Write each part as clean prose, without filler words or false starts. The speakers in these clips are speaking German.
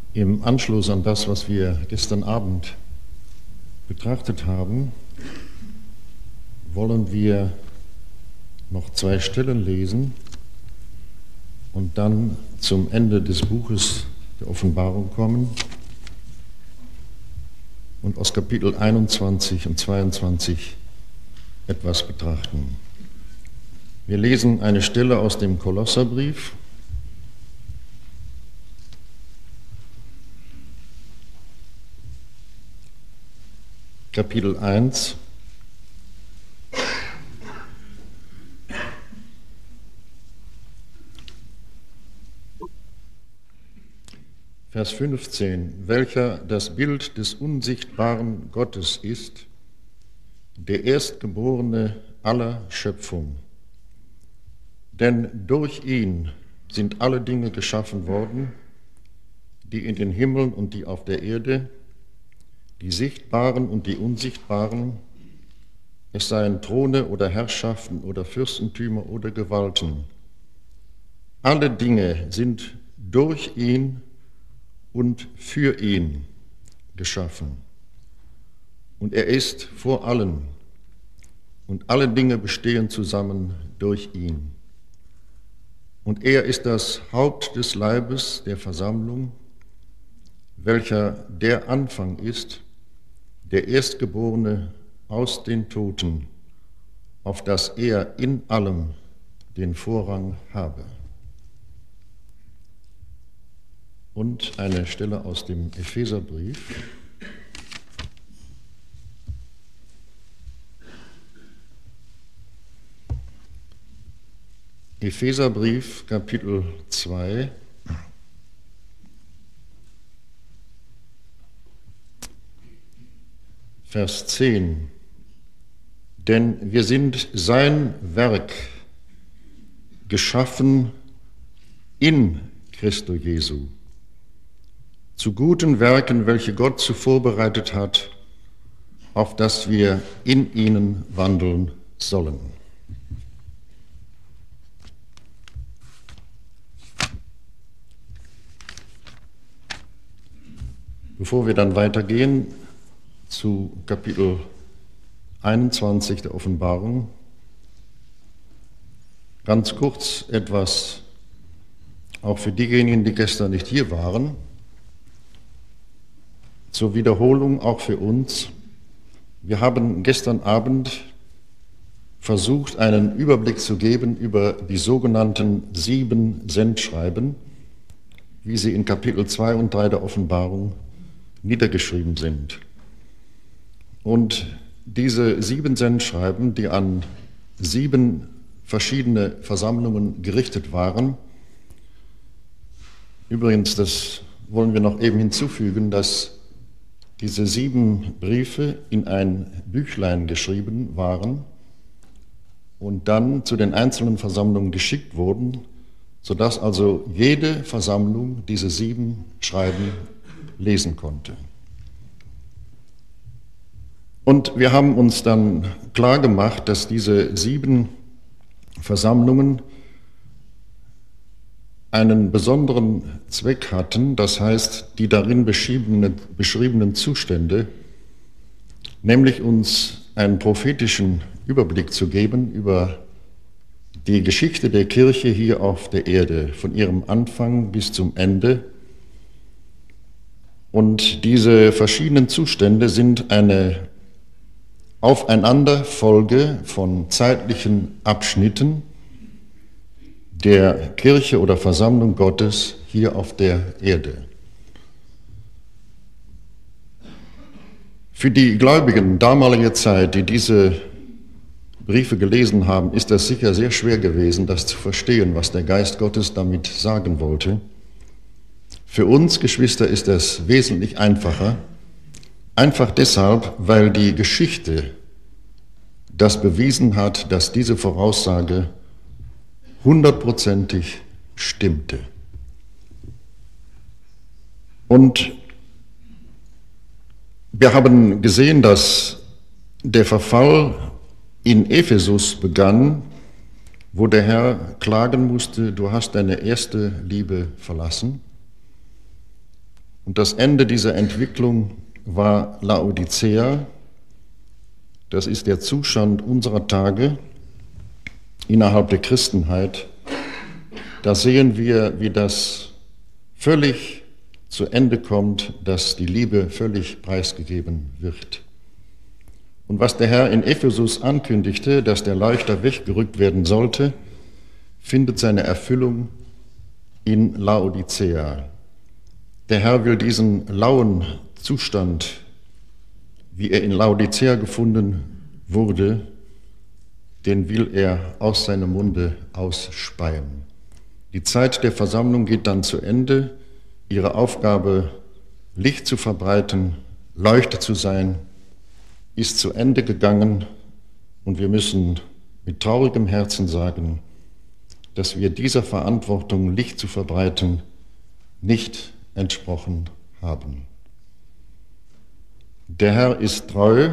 Im Anschluss an das, was wir gestern Abend betrachtet haben, wollen wir noch 2 Stellen lesen und dann zum Ende des Buches der Offenbarung kommen und aus Kapitel 21 und 22 etwas betrachten. Wir lesen eine Stelle aus dem Kolosserbrief, Kapitel 1, Vers 15, welcher das Bild des unsichtbaren Gottes ist, der Erstgeborene aller Schöpfung. Denn durch ihn sind alle Dinge geschaffen worden, die in den Himmeln und die auf der Erde, die Sichtbaren und die Unsichtbaren, es seien Throne oder Herrschaften oder Fürstentümer oder Gewalten. Alle Dinge sind durch ihn und für ihn geschaffen. Und er ist vor allen, und alle Dinge bestehen zusammen durch ihn. Und er ist das Haupt des Leibes der Versammlung, welcher der Anfang ist, der Erstgeborene aus den Toten, auf dass er in allem den Vorrang habe. Und eine Stelle aus dem Epheserbrief. Epheserbrief, Kapitel 2, Vers 10. Denn wir sind sein Werk, geschaffen in Christo Jesu, zu guten Werken, welche Gott zuvor bereitet hat, auf dass wir in ihnen wandeln sollen. Bevor wir dann weitergehen zu Kapitel 21 der Offenbarung, ganz kurz etwas auch für diejenigen, die gestern nicht hier waren, zur Wiederholung auch für uns. Wir haben gestern Abend versucht, einen Überblick zu geben über die sogenannten 7 Sendschreiben, wie sie in Kapitel 2 und 3 der Offenbarung niedergeschrieben sind. Und diese 7 Sendschreiben, die an 7 verschiedene Versammlungen gerichtet waren, übrigens, das wollen wir noch eben hinzufügen, dass diese 7 Briefe in ein Büchlein geschrieben waren und dann zu den einzelnen Versammlungen geschickt wurden, sodass also jede Versammlung diese 7 Schreiben lesen konnte. Und wir haben uns dann klar gemacht, dass diese 7 Versammlungen einen besonderen Zweck hatten, das heißt, die darin beschriebenen Zustände, nämlich uns einen prophetischen Überblick zu geben über die Geschichte der Kirche hier auf der Erde, von ihrem Anfang bis zum Ende. Und diese verschiedenen Zustände sind eine Aufeinanderfolge von zeitlichen Abschnitten der Kirche oder Versammlung Gottes hier auf der Erde. Für die Gläubigen damaliger Zeit, die diese Briefe gelesen haben, ist das sicher sehr schwer gewesen, das zu verstehen, was der Geist Gottes damit sagen wollte. Für uns, Geschwister, ist das wesentlich einfacher. Einfach deshalb, weil die Geschichte das bewiesen hat, dass diese Voraussage 100%ig stimmte. Und wir haben gesehen, dass der Verfall in Ephesus begann, wo der Herr klagen musste, du hast deine erste Liebe verlassen. Und das Ende dieser Entwicklung war Laodicea. Das ist der Zustand unserer Tage innerhalb der Christenheit. Da sehen wir, wie das völlig zu Ende kommt, dass die Liebe völlig preisgegeben wird. Und was der Herr in Ephesus ankündigte, dass der Leuchter weggerückt werden sollte, findet seine Erfüllung in Laodicea. Der Herr will diesen lauen Zustand, wie er in Laodicea gefunden wurde, den will er aus seinem Munde ausspeien. Die Zeit der Versammlung geht dann zu Ende. Ihre Aufgabe, Licht zu verbreiten, Leuchte zu sein, ist zu Ende gegangen und wir müssen mit traurigem Herzen sagen, dass wir dieser Verantwortung, Licht zu verbreiten, nicht entsprochen haben. Der Herr ist treu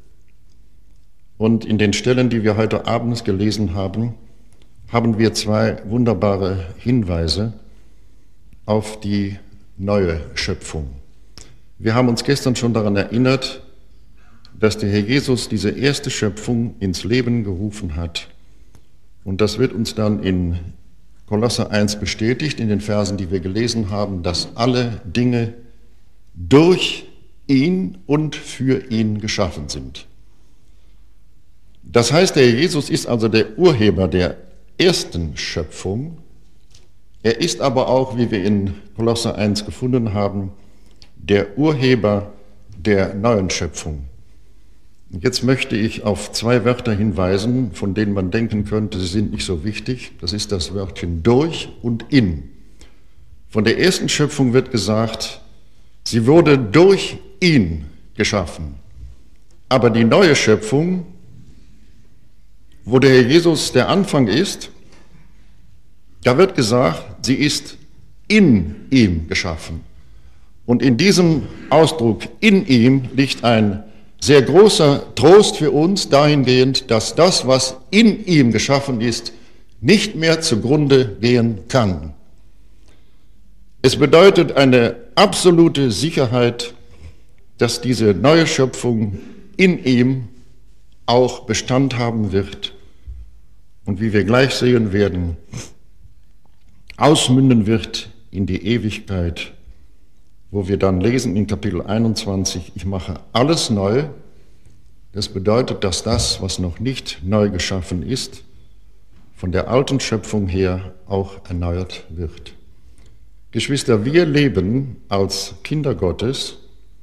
und in den Stellen, die wir heute Abend gelesen haben, haben wir zwei wunderbare Hinweise auf die neue Schöpfung. Wir haben uns gestern schon daran erinnert, dass der Herr Jesus diese erste Schöpfung ins Leben gerufen hat. Und das wird uns dann in Kolosser 1 bestätigt, in den Versen, die wir gelesen haben, dass alle Dinge durch ihn und für ihn geschaffen sind. Das heißt, der Herr Jesus ist also der Urheber der ersten Schöpfung. Er ist aber auch, wie wir in Kolosser 1 gefunden haben, der Urheber der neuen Schöpfung. Jetzt möchte ich auf zwei Wörter hinweisen, von denen man denken könnte, sie sind nicht so wichtig. Das ist das Wörtchen durch und in. Von der ersten Schöpfung wird gesagt, sie wurde durch ihn geschaffen. Aber die neue Schöpfung, wo der Herr Jesus der Anfang ist, da wird gesagt, sie ist in ihm geschaffen. Und in diesem Ausdruck in ihm liegt ein sehr großer Trost für uns dahingehend, dass das, was in ihm geschaffen ist, nicht mehr zugrunde gehen kann. Es bedeutet eine absolute Sicherheit, dass diese neue Schöpfung in ihm auch Bestand haben wird und, wie wir gleich sehen werden, ausmünden wird in die Ewigkeit, wo wir dann lesen in Kapitel 21, ich mache alles neu. Das bedeutet, dass das, was noch nicht neu geschaffen ist, von der alten Schöpfung her auch erneuert wird. Geschwister, wir leben als Kinder Gottes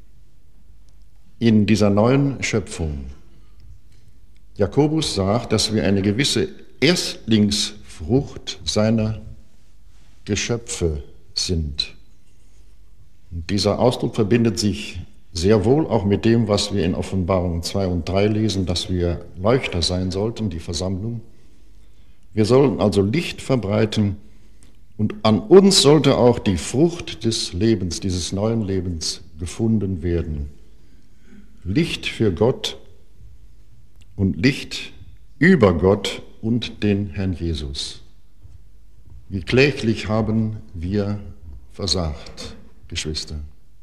in dieser neuen Schöpfung. Jakobus sagt, dass wir eine gewisse Erstlingsfrucht seiner Geschöpfe sind. Und dieser Ausdruck verbindet sich sehr wohl auch mit dem, was wir in Offenbarung 2 und 3 lesen, dass wir Leuchter sein sollten, die Versammlung. Wir sollen also Licht verbreiten und an uns sollte auch die Frucht des Lebens, dieses neuen Lebens gefunden werden. Licht für Gott und Licht über Gott und den Herrn Jesus. Wie kläglich haben wir versagt, Geschwister,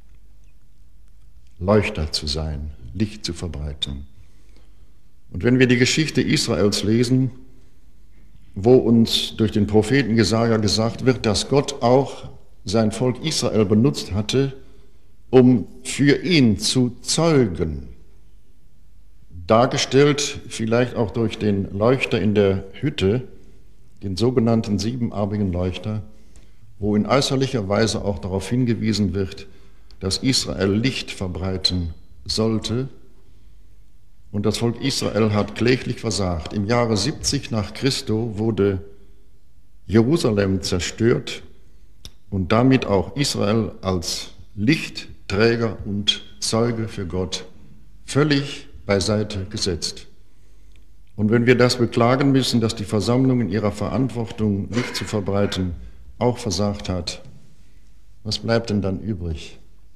Leuchter zu sein, Licht zu verbreiten. Und wenn wir die Geschichte Israels lesen, wo uns durch den Propheten Jesaja gesagt wird, dass Gott auch sein Volk Israel benutzt hatte, um für ihn zu zeugen, dargestellt vielleicht auch durch den Leuchter in der Hütte, den sogenannten siebenarmigen Leuchter, wo in äußerlicher Weise auch darauf hingewiesen wird, dass Israel Licht verbreiten sollte. Und das Volk Israel hat kläglich versagt. Im Jahre 70 nach Christo wurde Jerusalem zerstört und damit auch Israel als Lichtträger und Zeuge für Gott völlig beiseite gesetzt. Und wenn wir das beklagen müssen, dass die Versammlung in ihrer Verantwortung, Licht zu verbreiten, auch versagt hat, was bleibt denn dann übrig?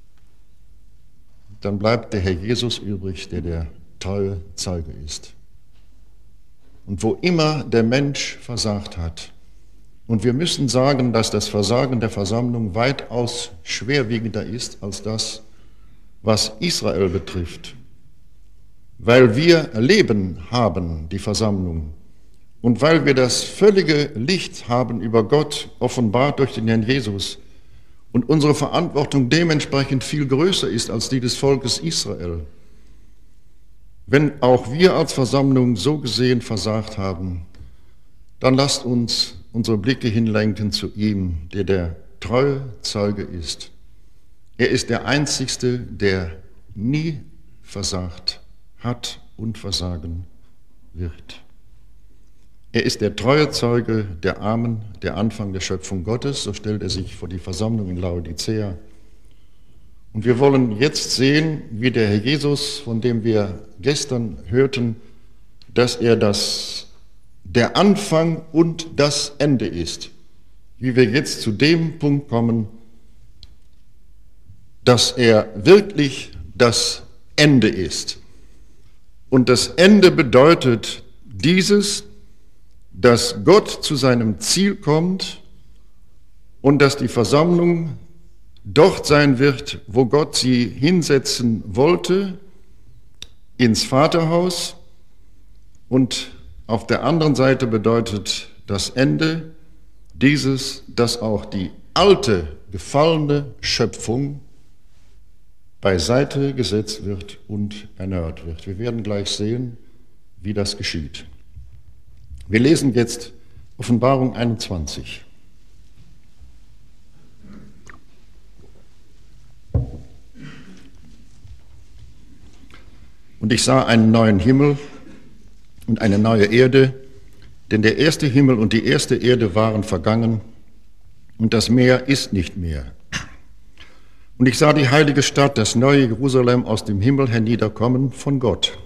Dann bleibt der Herr Jesus übrig, der der treue Zeuge ist. Und wo immer der Mensch versagt hat, Und wir müssen sagen, dass das Versagen der Versammlung weitaus schwerwiegender ist als das, was Israel betrifft. Weil wir Leben haben, die Versammlung, und weil wir das völlige Licht haben über Gott, offenbart durch den Herrn Jesus, und unsere Verantwortung dementsprechend viel größer ist als die des Volkes Israel. Wenn auch wir als Versammlung so gesehen versagt haben, dann lasst uns unsere Blicke hinlenken zu ihm, der der treue Zeuge ist. Er ist der Einzigste, der nie versagt hat und versagen wird. Er ist der treue Zeuge der Armen, der Anfang der Schöpfung Gottes, so stellt er sich vor die Versammlung in Laodicea. Und wir wollen jetzt sehen, wie der Herr Jesus, von dem wir gestern hörten, dass er der Anfang und das Ende ist, wie wir jetzt zu dem Punkt kommen, dass er wirklich das Ende ist. Und das Ende bedeutet dieses, dass Gott zu seinem Ziel kommt und dass die Versammlung dort sein wird, wo Gott sie hinsetzen wollte, ins Vaterhaus. Und auf der anderen Seite bedeutet das Ende dieses, dass auch die alte, gefallene Schöpfung beiseite gesetzt wird und erneuert wird. Wir werden gleich sehen, wie das geschieht. Wir lesen jetzt Offenbarung 21. Und ich sah einen neuen Himmel und eine neue Erde, denn der erste Himmel und die erste Erde waren vergangen und das Meer ist nicht mehr. Und ich sah die heilige Stadt, das neue Jerusalem, aus dem Himmel herniederkommen von Gott,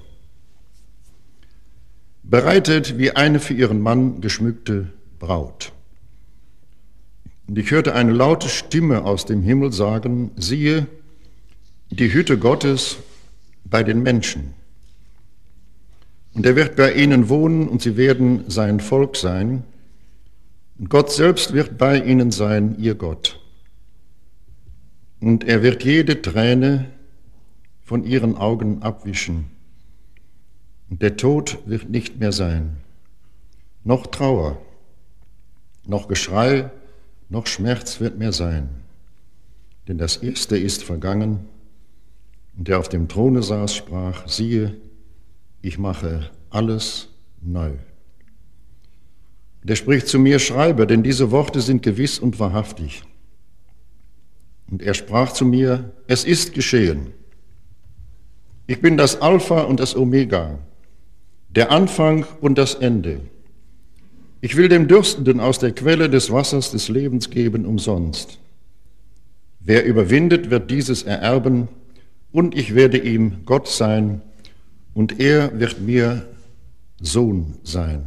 bereitet wie eine für ihren Mann geschmückte Braut. Und ich hörte eine laute Stimme aus dem Himmel sagen, siehe, die Hütte Gottes bei den Menschen. Und er wird bei ihnen wohnen und sie werden sein Volk sein. Und Gott selbst wird bei ihnen sein, ihr Gott. Und er wird jede Träne von ihren Augen abwischen. Und der Tod wird nicht mehr sein, noch Trauer, noch Geschrei, noch Schmerz wird mehr sein. Denn das Erste ist vergangen. Und der auf dem Throne saß, sprach, siehe, ich mache alles neu. Und er spricht zu mir, schreibe, denn diese Worte sind gewiss und wahrhaftig. Und er sprach zu mir, es ist geschehen. Ich bin das Alpha und das Omega, der Anfang und das Ende. Ich will dem Dürstenden aus der Quelle des Wassers des Lebens geben umsonst. Wer überwindet, wird dieses ererben, und ich werde ihm Gott sein, und er wird mir Sohn sein.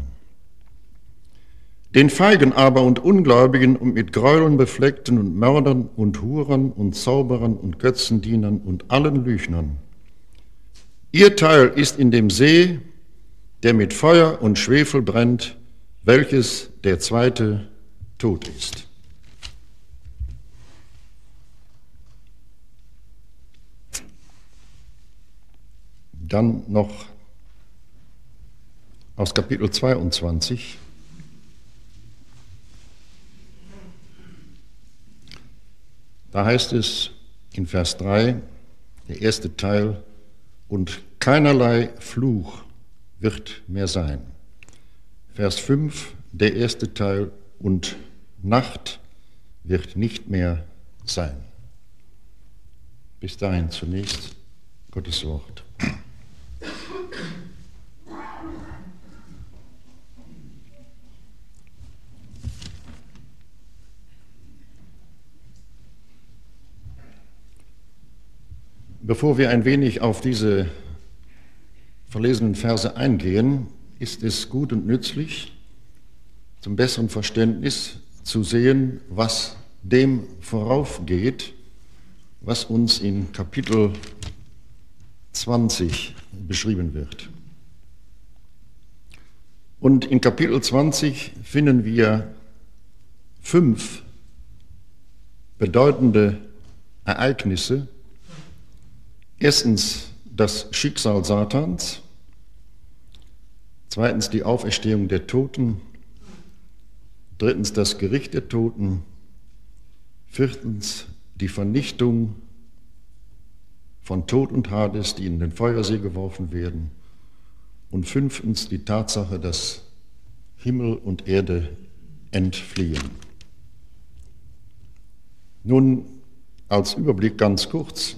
Den Feigen aber und Ungläubigen und mit Gräueln befleckten und Mördern und Hurern und Zauberern und Götzendienern und allen Lügnern. Ihr Teil ist in dem See, der mit Feuer und Schwefel brennt, welches der zweite Tod ist. Dann noch aus Kapitel 22. Da heißt es in Vers 3, der erste Teil, und keinerlei Fluch wird mehr sein. Vers 5, der erste Teil, und Nacht wird nicht mehr sein. Bis dahin zunächst Gottes Wort. Bevor wir ein wenig auf diese verlesenen Verse eingehen, ist es gut und nützlich, zum besseren Verständnis zu sehen, was dem voraufgeht, was uns in Kapitel 20 beschrieben wird. Und in Kapitel 20 finden wir 5 bedeutende Ereignisse. Erstens das Schicksal Satans, zweitens die Auferstehung der Toten, drittens das Gericht der Toten, viertens die Vernichtung von Tod und Hades, die in den Feuersee geworfen werden, und fünftens die Tatsache, dass Himmel und Erde entfliehen. Nun als Überblick ganz kurz.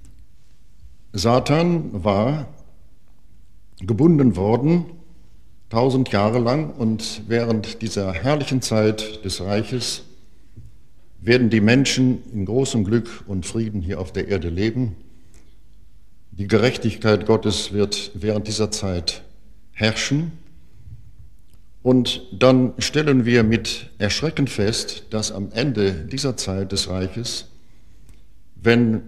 Satan war gebunden worden 1000 Jahre lang, und während dieser herrlichen Zeit des Reiches werden die Menschen in großem Glück und Frieden hier auf der Erde leben. Die Gerechtigkeit Gottes wird während dieser Zeit herrschen. Und dann stellen wir mit Erschrecken fest, dass am Ende dieser Zeit des Reiches, wenn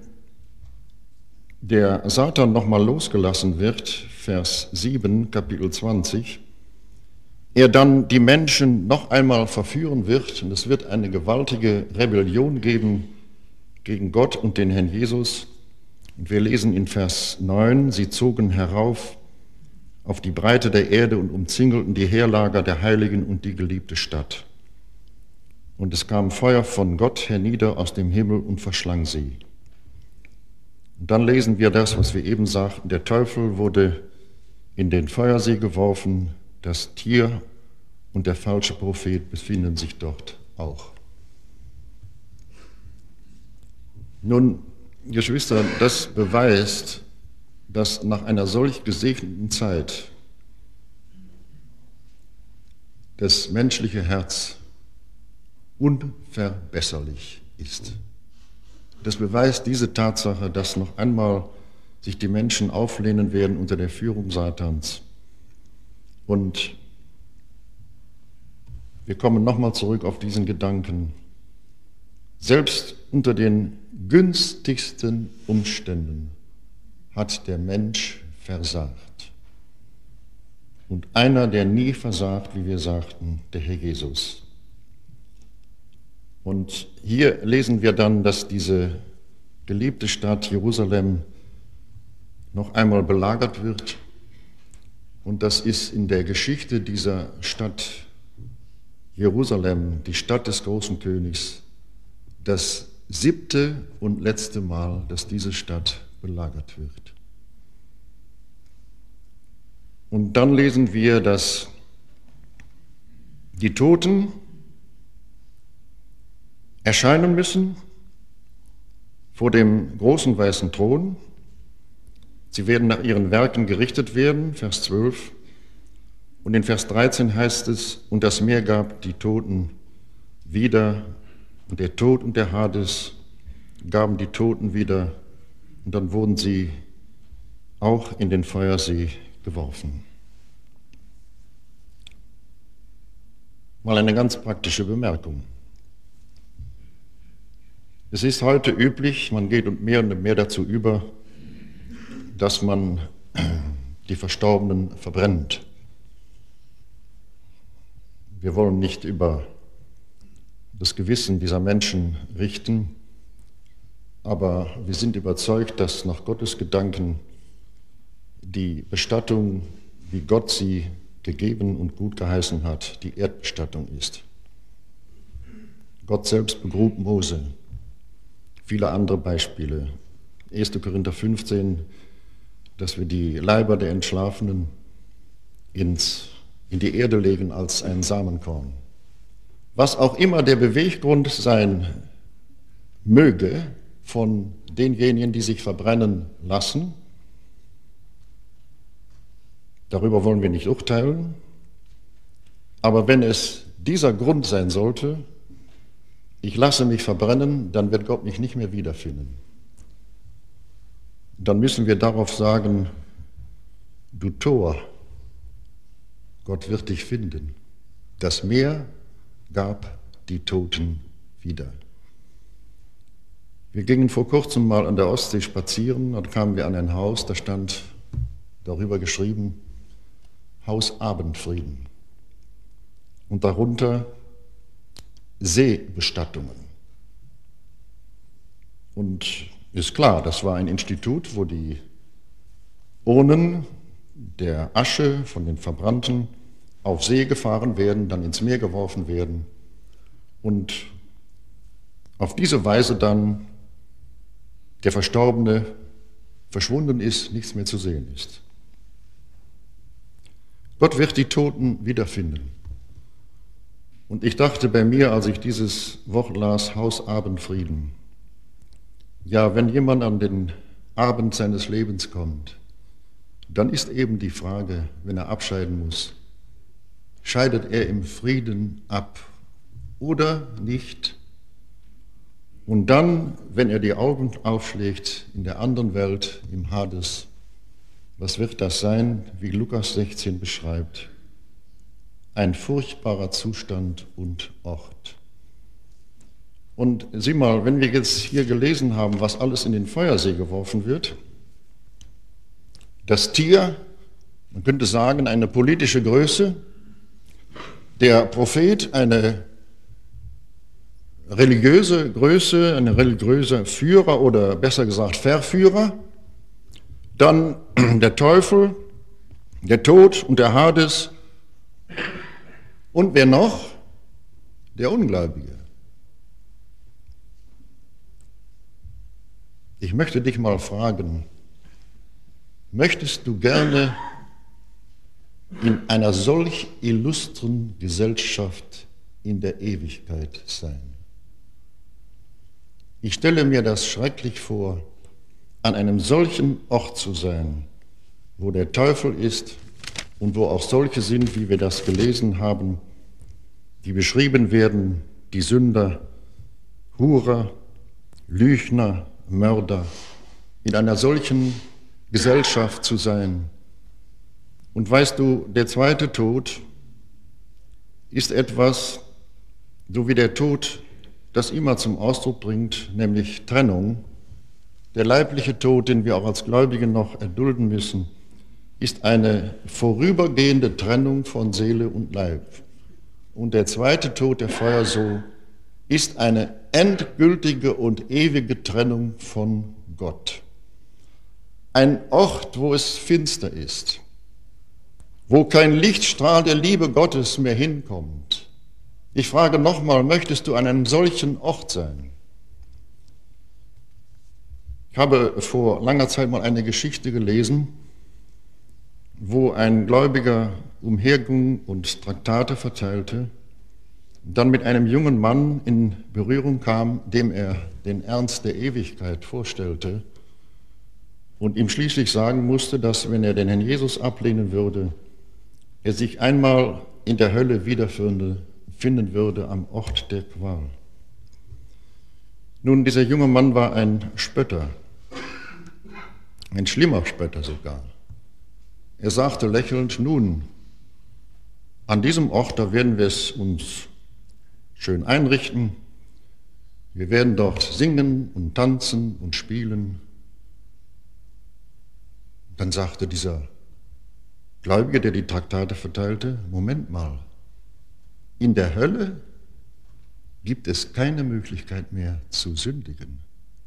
der Satan nochmal losgelassen wird, Vers 7, Kapitel 20, er dann die Menschen noch einmal verführen wird, und es wird eine gewaltige Rebellion geben gegen Gott und den Herrn Jesus. Und wir lesen in Vers 9, sie zogen herauf auf die Breite der Erde und umzingelten die Heerlager der Heiligen und die geliebte Stadt. Und es kam Feuer von Gott hernieder aus dem Himmel und verschlang sie. Und dann lesen wir das, was wir eben sagten, der Teufel wurde in den Feuersee geworfen, das Tier und der falsche Prophet befinden sich dort auch. Nun, Geschwister, das beweist, dass nach einer solch gesegneten Zeit das menschliche Herz unverbesserlich ist. Das beweist diese Tatsache, dass noch einmal sich die Menschen auflehnen werden unter der Führung Satans. Und wir kommen nochmal zurück auf diesen Gedanken. Selbst unter den günstigsten Umständen hat der Mensch versagt. Und einer, der nie versagt, wie wir sagten, der Herr Jesus. Und hier lesen wir dann, dass diese geliebte Stadt Jerusalem noch einmal belagert wird. Und das ist in der Geschichte dieser Stadt Jerusalem, die Stadt des großen Königs, das 7. und letzte Mal, dass diese Stadt belagert wird. Und dann lesen wir, dass die Toten erscheinen müssen vor dem großen weißen Thron. Sie werden nach ihren Werken gerichtet werden, Vers 12. Und in Vers 13 heißt es, und das Meer gab die Toten wieder, und der Tod und der Hades gaben die Toten wieder, und dann wurden sie auch in den Feuersee geworfen. Mal eine ganz praktische Bemerkung. Es ist heute üblich, man geht und mehr dazu über, dass man die Verstorbenen verbrennt. Wir wollen nicht über das Gewissen dieser Menschen richten, aber wir sind überzeugt, dass nach Gottes Gedanken die Bestattung, wie Gott sie gegeben und gut geheißen hat, die Erdbestattung ist. Gott selbst begrub Mose. Viele andere Beispiele. 1. Korinther 15, dass wir die Leiber der Entschlafenen in die Erde legen als ein Samenkorn. Was auch immer der Beweggrund sein möge von denjenigen, die sich verbrennen lassen, darüber wollen wir nicht urteilen, aber wenn es dieser Grund sein sollte, ich lasse mich verbrennen, dann wird Gott mich nicht mehr wiederfinden. Dann müssen wir darauf sagen, du Tor, Gott wird dich finden. Das Meer gab die Toten wieder. Wir gingen vor kurzem mal an der Ostsee spazieren, und kamen wir an ein Haus, da stand darüber geschrieben, Haus Abendfrieden. Und darunter Seebestattungen. Und ist klar, das war ein Institut, wo die Urnen der Asche von den Verbrannten auf See gefahren werden, dann ins Meer geworfen werden und auf diese Weise dann der Verstorbene verschwunden ist, nichts mehr zu sehen ist. Gott wird die Toten wiederfinden. Und ich dachte bei mir, als ich dieses Wort las, Hausabendfrieden, ja, wenn jemand an den Abend seines Lebens kommt, dann ist eben die Frage, wenn er abscheiden muss, scheidet er im Frieden ab oder nicht? Und dann, wenn er die Augen aufschlägt in der anderen Welt, im Hades, was wird das sein, wie Lukas 16 beschreibt? Ein furchtbarer Zustand und Ort. Und sieh mal, wenn wir jetzt hier gelesen haben, was alles in den Feuersee geworfen wird, das Tier, man könnte sagen, eine politische Größe, der Prophet eine religiöse Größe, ein religiöser Führer oder besser gesagt Verführer, dann der Teufel, der Tod und der Hades und wer noch? Der Ungläubige. Ich möchte dich mal fragen, möchtest du gerne in einer solch illustren Gesellschaft in der Ewigkeit sein? Ich stelle mir das schrecklich vor, an einem solchen Ort zu sein, wo der Teufel ist und wo auch solche sind, wie wir das gelesen haben, die beschrieben werden, die Sünder, Hurer, Lügner, Mörder, in einer solchen Gesellschaft zu sein. Und weißt du, der zweite Tod ist etwas, so wie der Tod das immer zum Ausdruck bringt, nämlich Trennung. Der leibliche Tod, den wir auch als Gläubige noch erdulden müssen, ist eine vorübergehende Trennung von Seele und Leib. Und der zweite Tod, der Feuersee, ist eine endgültige und ewige Trennung von Gott. Ein Ort, wo es finster ist, wo kein Lichtstrahl der Liebe Gottes mehr hinkommt. Ich frage nochmal, möchtest du an einem solchen Ort sein? Ich habe vor langer Zeit mal eine Geschichte gelesen, wo ein Gläubiger umherging und Traktate verteilte, dann mit einem jungen Mann in Berührung kam, dem er den Ernst der Ewigkeit vorstellte und ihm schließlich sagen musste, dass wenn er den Herrn Jesus ablehnen würde, er sich einmal in der Hölle wiederfinden würde am Ort der Qual. Nun, dieser junge Mann war ein Spötter, ein schlimmer Spötter sogar. Er sagte lächelnd, nun, an diesem Ort, da werden wir es uns schön einrichten, wir werden dort singen und tanzen und spielen. Dann sagte dieser Gläubige, der die Traktate verteilte, Moment mal, in der Hölle gibt es keine Möglichkeit mehr zu sündigen.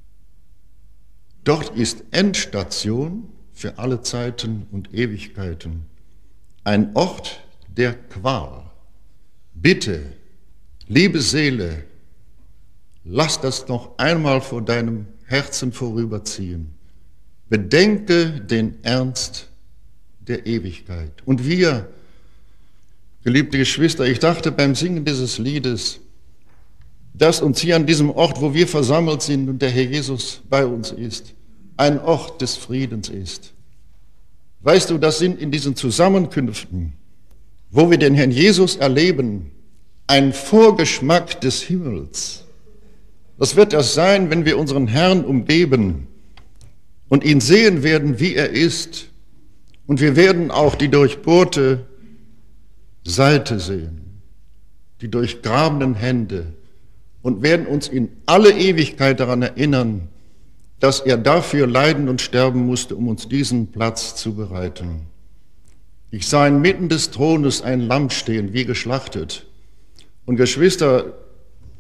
Dort ist Endstation für alle Zeiten und Ewigkeiten, ein Ort der Qual. Bitte, liebe Seele, lass das noch einmal vor deinem Herzen vorüberziehen. Bedenke den Ernst der Ewigkeit. Und wir, geliebte Geschwister, ich dachte beim Singen dieses Liedes, dass uns hier an diesem Ort, wo wir versammelt sind und der Herr Jesus bei uns ist, ein Ort des Friedens ist. Weißt du, das sind in diesen Zusammenkünften, wo wir den Herrn Jesus erleben, ein Vorgeschmack des Himmels. Das wird es sein, wenn wir unseren Herrn umgeben und ihn sehen werden, wie er ist. Und wir werden auch die durchbohrte Seite sehen, die durchgrabenen Hände und werden uns in alle Ewigkeit daran erinnern, dass er dafür leiden und sterben musste, um uns diesen Platz zu bereiten. Ich sah inmitten des Thrones ein Lamm stehen, wie geschlachtet. Und Geschwister,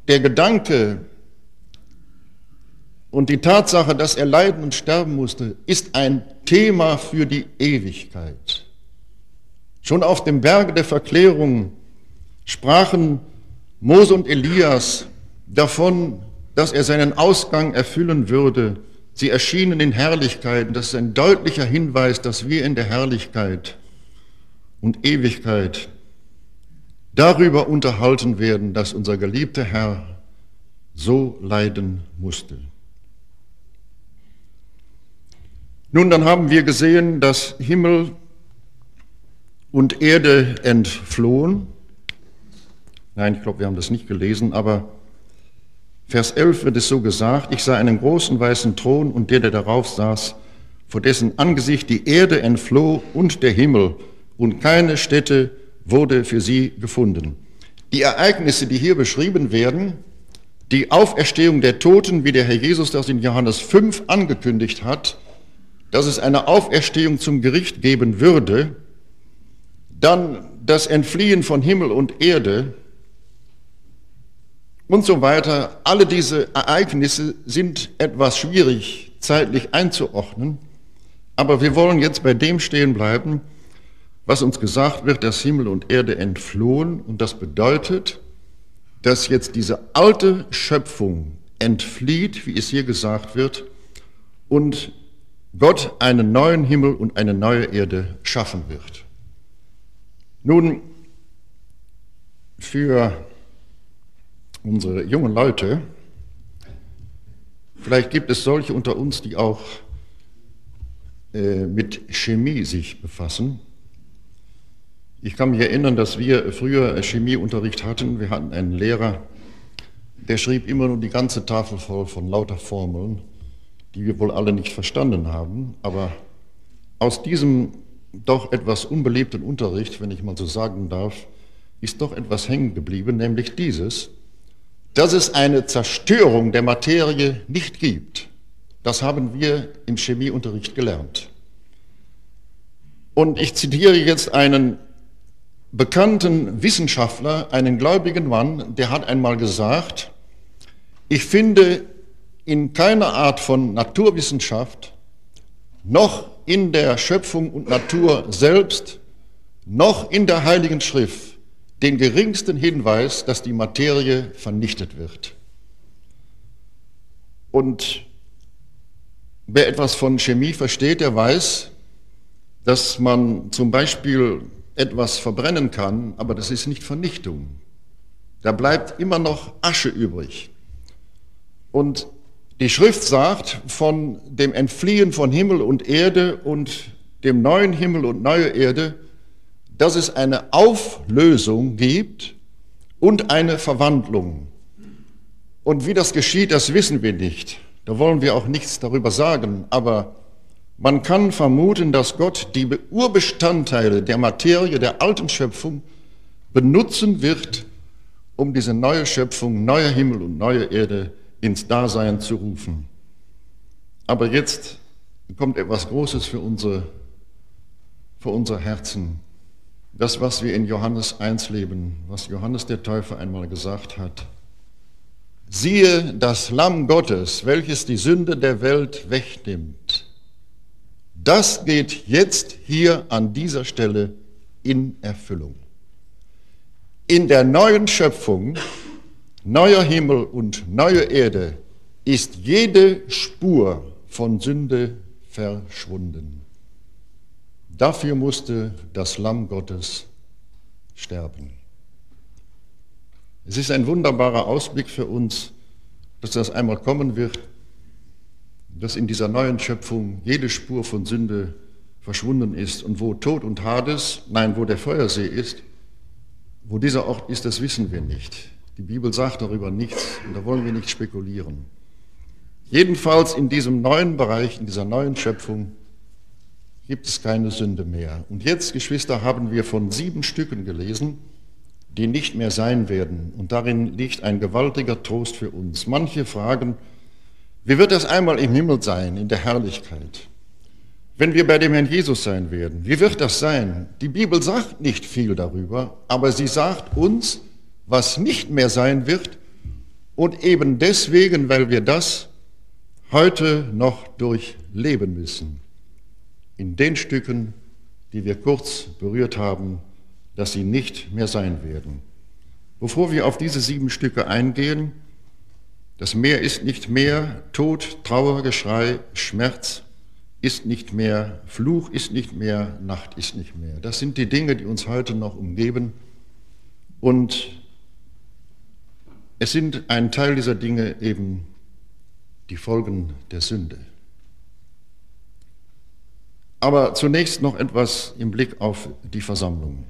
der Gedanke und die Tatsache, dass er leiden und sterben musste, ist ein Thema für die Ewigkeit. Schon auf dem Berge der Verklärung sprachen Mose und Elias davon, dass er seinen Ausgang erfüllen würde. Sie erschienen in Herrlichkeit. Das ist ein deutlicher Hinweis, dass wir in der Herrlichkeit und Ewigkeit darüber unterhalten werden, dass unser geliebter Herr so leiden musste. Nun, dann haben wir gesehen, dass Himmel und Erde entflohen. Nein, ich glaube, wir haben das nicht gelesen, aber Vers 11 wird es so gesagt: Ich sah einen großen weißen Thron und der darauf saß, vor dessen Angesicht die Erde entfloh und der Himmel, und keine Stätte wurde für sie gefunden. Die Ereignisse, die hier beschrieben werden, die Auferstehung der Toten, wie der Herr Jesus das in Johannes 5 angekündigt hat, dass es eine Auferstehung zum Gericht geben würde, dann das Entfliehen von Himmel und Erde und so weiter. Alle diese Ereignisse sind etwas schwierig zeitlich einzuordnen, aber wir wollen jetzt bei dem stehen bleiben, was uns gesagt wird, dass Himmel und Erde entflohen, und das bedeutet, dass jetzt diese alte Schöpfung entflieht, wie es hier gesagt wird, und Gott einen neuen Himmel und eine neue Erde schaffen wird. Nun, für unsere jungen Leute, vielleicht gibt es solche unter uns, die auch mit Chemie sich befassen. Ich kann mich erinnern, dass wir früher Chemieunterricht hatten. Wir hatten einen Lehrer, der schrieb immer nur die ganze Tafel voll von lauter Formeln, die wir wohl alle nicht verstanden haben. Aber aus diesem doch etwas unbeliebten Unterricht, wenn ich mal so sagen darf, ist doch etwas hängen geblieben, nämlich dieses: dass es eine Zerstörung der Materie nicht gibt. Das haben wir im Chemieunterricht gelernt. Und ich zitiere jetzt einen bekannten Wissenschaftler, einen gläubigen Mann, der hat einmal gesagt: Ich finde in keiner Art von Naturwissenschaft, noch in der Schöpfung und Natur selbst, noch in der Heiligen Schrift den geringsten Hinweis, dass die Materie vernichtet wird. Und wer etwas von Chemie versteht, der weiß, dass man zum Beispiel etwas verbrennen kann, aber das ist nicht Vernichtung. Da bleibt immer noch Asche übrig. Und die Schrift sagt von dem Entfliehen von Himmel und Erde und dem neuen Himmel und neue Erde, dass es eine Auflösung gibt und eine Verwandlung. Und wie das geschieht, das wissen wir nicht. Da wollen wir auch nichts darüber sagen, aber man kann vermuten, dass Gott die Urbestandteile der Materie der alten Schöpfung benutzen wird, um diese neue Schöpfung, neuer Himmel und neue Erde ins Dasein zu rufen. Aber jetzt kommt etwas Großes für unser Herzen. Das, was wir in Johannes 1 leben, was Johannes der Täufer einmal gesagt hat: Siehe das Lamm Gottes, welches die Sünde der Welt wegnimmt. Das geht jetzt hier an dieser Stelle in Erfüllung. In der neuen Schöpfung, neuer Himmel und neue Erde, ist jede Spur von Sünde verschwunden. Dafür musste das Lamm Gottes sterben. Es ist ein wunderbarer Ausblick für uns, dass das einmal kommen wird, dass in dieser neuen Schöpfung jede Spur von Sünde verschwunden ist. Und wo Tod und Hades, nein, wo der Feuersee ist, wo dieser Ort ist, das wissen wir nicht. Die Bibel sagt darüber nichts und da wollen wir nicht spekulieren. Jedenfalls in diesem neuen Bereich, in dieser neuen Schöpfung, gibt es keine Sünde mehr. Und jetzt, Geschwister, haben wir von 7 Stücken gelesen, die nicht mehr sein werden. Und darin liegt ein gewaltiger Trost für uns. Manche fragen, wie wird das einmal im Himmel sein, in der Herrlichkeit? Wenn wir bei dem Herrn Jesus sein werden, wie wird das sein? Die Bibel sagt nicht viel darüber, aber sie sagt uns, was nicht mehr sein wird Und eben deswegen, weil wir das heute noch durchleben müssen, in den Stücken, die wir kurz berührt haben, dass sie nicht mehr sein werden. Bevor wir auf diese 7 Stücke eingehen, das Meer ist nicht mehr, Tod, Trauer, Geschrei, Schmerz ist nicht mehr, Fluch ist nicht mehr, Nacht ist nicht mehr. Das sind die Dinge, die uns heute noch umgeben. Und es sind ein Teil dieser Dinge eben die Folgen der Sünde. Aber zunächst noch etwas im Blick auf die Versammlung.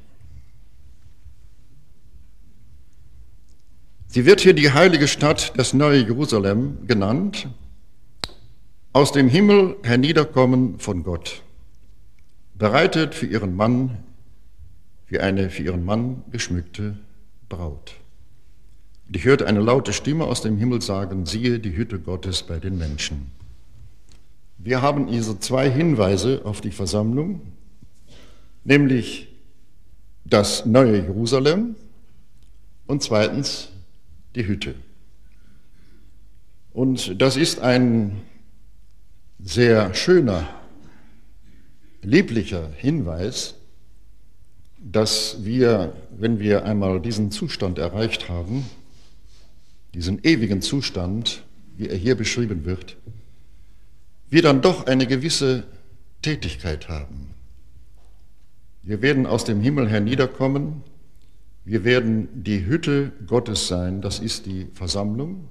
Sie wird hier die heilige Stadt, das neue Jerusalem genannt, aus dem Himmel herniederkommen von Gott, bereitet für ihren Mann, für ihren Mann geschmückte Braut. Und ich hörte eine laute Stimme aus dem Himmel sagen, siehe die Hütte Gottes bei den Menschen. Wir haben diese 2 Hinweise auf die Versammlung, nämlich das neue Jerusalem und zweitens die Hütte. Und das ist ein sehr schöner, lieblicher Hinweis, dass wir, wenn wir einmal diesen Zustand erreicht haben, diesen ewigen Zustand, wie er hier beschrieben wird, wir dann doch eine gewisse Tätigkeit haben. Wir werden aus dem Himmel herniederkommen, wir werden die Hütte Gottes sein, das ist die Versammlung.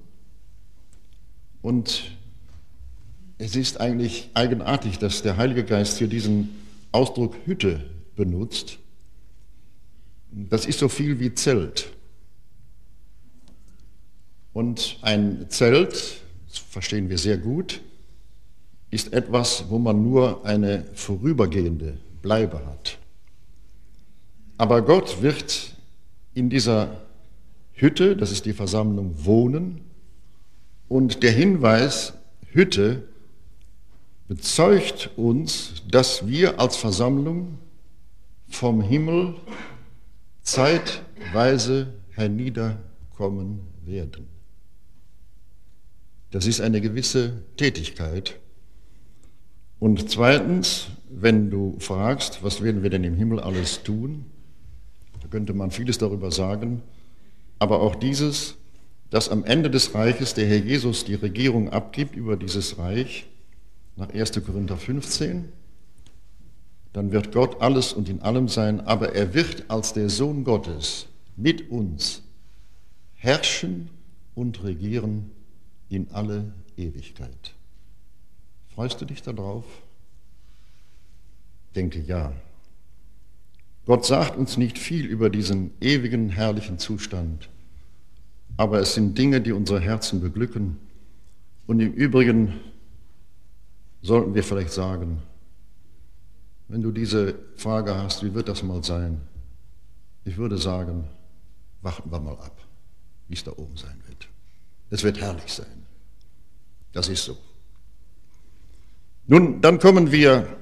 Und es ist eigentlich eigenartig, dass der Heilige Geist hier diesen Ausdruck Hütte benutzt. Das ist so viel wie Zelt. Und ein Zelt, das verstehen wir sehr gut, ist etwas, wo man nur eine vorübergehende Bleibe hat. Aber Gott wird in dieser Hütte, das ist die Versammlung, wohnen. Und der Hinweis Hütte bezeugt uns, dass wir als Versammlung vom Himmel zeitweise herniederkommen werden. Das ist eine gewisse Tätigkeit. Und zweitens, wenn du fragst, was werden wir denn im Himmel alles tun, da könnte man vieles darüber sagen, aber auch dieses, dass am Ende des Reiches der Herr Jesus die Regierung abgibt über dieses Reich, nach 1. Korinther 15, dann wird Gott alles und in allem sein, aber er wird als der Sohn Gottes mit uns herrschen und regieren in alle Ewigkeit. Freust du dich darauf? Denke ja. Gott sagt uns nicht viel über diesen ewigen, herrlichen Zustand, aber es sind Dinge, die unsere Herzen beglücken. Und im Übrigen sollten wir vielleicht sagen, wenn du diese Frage hast, wie wird das mal sein? Ich würde sagen, warten wir mal ab, wie es da oben sein wird. Es wird herrlich sein. Das ist so. Nun, dann kommen wir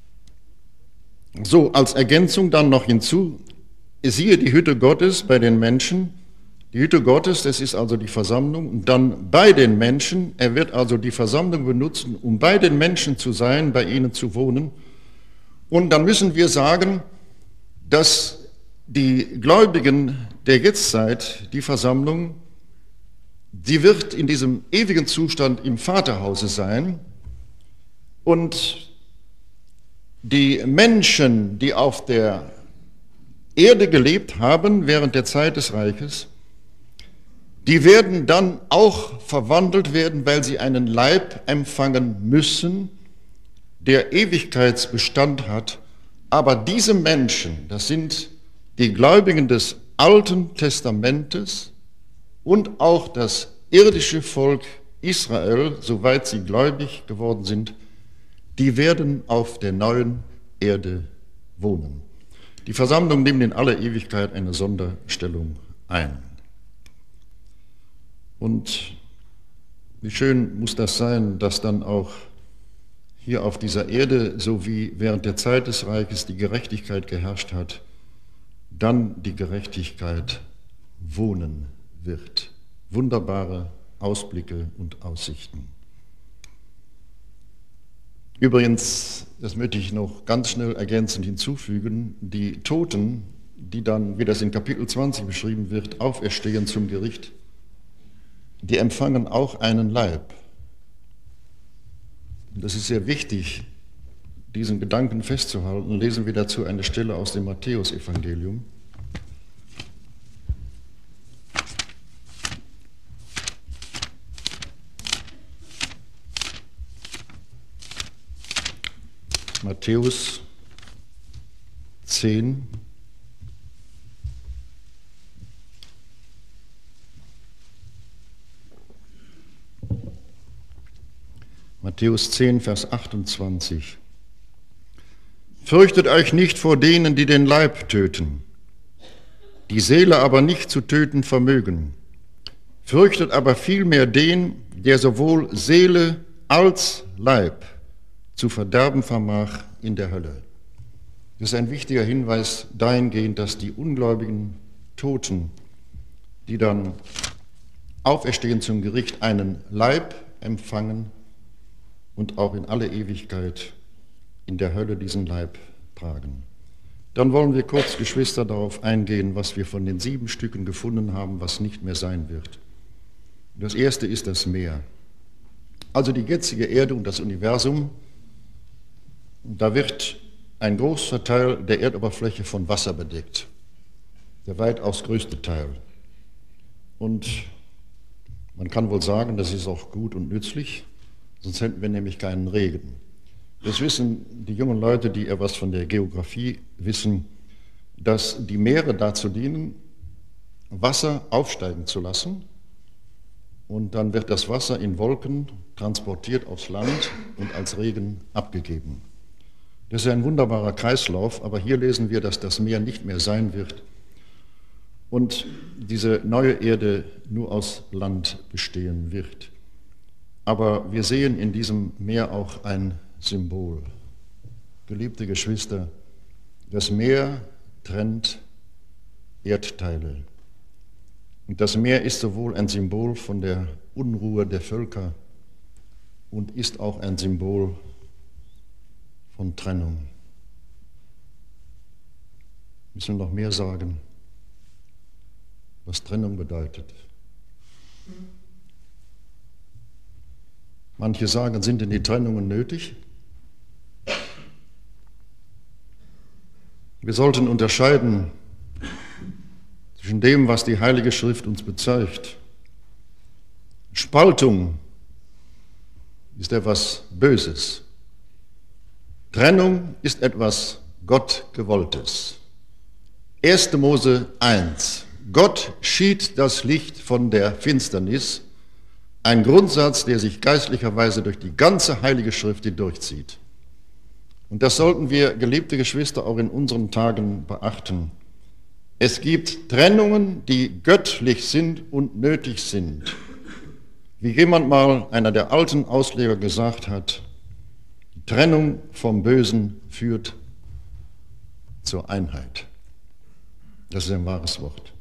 so als Ergänzung dann noch hinzu, siehe die Hütte Gottes bei den Menschen. Die Hütte Gottes, das ist also die Versammlung, und dann bei den Menschen. Er wird also die Versammlung benutzen, um bei den Menschen zu sein, bei ihnen zu wohnen. Und dann müssen wir sagen, dass die Gläubigen der Jetztzeit, die Versammlung, sie wird in diesem ewigen Zustand im Vaterhause sein. Und die Menschen, die auf der Erde gelebt haben während der Zeit des Reiches, die werden dann auch verwandelt werden, weil sie einen Leib empfangen müssen, der Ewigkeitsbestand hat. Aber diese Menschen, das sind die Gläubigen des Alten Testamentes und auch das irdische Volk Israel, soweit sie gläubig geworden sind, die werden auf der neuen Erde wohnen. Die Versammlung nimmt in aller Ewigkeit eine Sonderstellung ein. Und wie schön muss das sein, dass dann auch hier auf dieser Erde, so wie während der Zeit des Reiches die Gerechtigkeit geherrscht hat, dann die Gerechtigkeit wohnen wird wunderbare Ausblicke und Aussichten. Übrigens, das möchte ich noch ganz schnell ergänzend hinzufügen, die Toten, die dann, wie das in Kapitel 20 beschrieben wird, auferstehen zum Gericht, die empfangen auch einen Leib. Und das ist sehr wichtig, diesen Gedanken festzuhalten. Lesen wir dazu eine Stelle aus dem Matthäusevangelium. Matthäus 10, Matthäus 10, Vers 28. Fürchtet euch nicht vor denen, die den Leib töten, die Seele aber nicht zu töten vermögen. Fürchtet aber vielmehr den, der sowohl Seele als Leib zu verderben vermag in der Hölle. Das ist ein wichtiger Hinweis dahingehend, dass die ungläubigen Toten, die dann auferstehen zum Gericht, einen Leib empfangen und auch in alle Ewigkeit in der Hölle diesen Leib tragen. Dann wollen wir kurz, Geschwister, darauf eingehen, was wir von den 7 Stücken gefunden haben, was nicht mehr sein wird. Das erste ist das Meer. Also die jetzige Erde und das Universum, da wird ein großer Teil der Erdoberfläche von Wasser bedeckt, der weitaus größte Teil. Und man kann wohl sagen, das ist auch gut und nützlich, sonst hätten wir nämlich keinen Regen. Das wissen die jungen Leute, die etwas von der Geografie wissen, dass die Meere dazu dienen, Wasser aufsteigen zu lassen, und dann wird das Wasser in Wolken transportiert aufs Land und als Regen abgegeben. Das ist ein wunderbarer Kreislauf, aber hier lesen wir, dass das Meer nicht mehr sein wird und diese neue Erde nur aus Land bestehen wird. Aber wir sehen in diesem Meer auch ein Symbol. Geliebte Geschwister, das Meer trennt Erdteile. Und das Meer ist sowohl ein Symbol von der Unruhe der Völker und ist auch ein Symbol von Trennung. Müssen wir noch mehr sagen, was Trennung bedeutet. Manche sagen, sind denn die Trennungen nötig? Wir sollten unterscheiden zwischen dem, was die Heilige Schrift uns bezeigt. Spaltung ist etwas Böses. Trennung ist etwas Gottgewolltes. 1. Mose 1. Gott schied das Licht von der Finsternis, ein Grundsatz, der sich geistlicherweise durch die ganze Heilige Schrift hindurchzieht. Und das sollten wir, geliebte Geschwister, auch in unseren Tagen beachten. Es gibt Trennungen, die göttlich sind und nötig sind. Wie jemand mal, einer der alten Ausleger, gesagt hat, die Trennung vom Bösen führt zur Einheit. Das ist ein wahres Wort.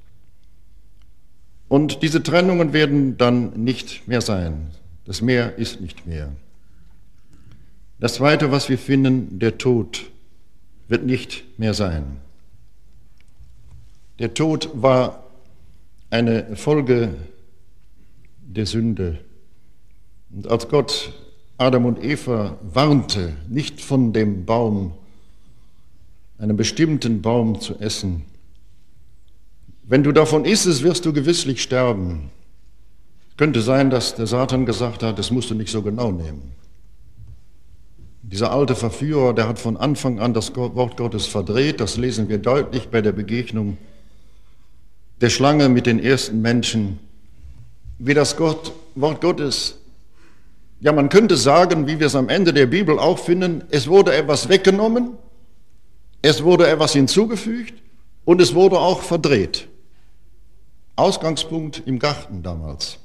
Und diese Trennungen werden dann nicht mehr sein. Das Meer ist nicht mehr. Das Zweite, was wir finden, der Tod wird nicht mehr sein. Der Tod war eine Folge der Sünde. Und als Gott Adam und Eva warnte, nicht von dem Baum, einem bestimmten Baum zu essen, wenn du davon isst, wirst du gewisslich sterben. Könnte sein, dass der Satan gesagt hat, das musst du nicht so genau nehmen. Dieser alte Verführer, der hat von Anfang an das Wort Gottes verdreht. Das lesen wir deutlich bei der Begegnung der Schlange mit den ersten Menschen. Wie das Wort Gottes, ja, man könnte sagen, wie wir es am Ende der Bibel auch finden, es wurde etwas weggenommen, es wurde etwas hinzugefügt und es wurde auch verdreht. Ausgangspunkt im Garten damals.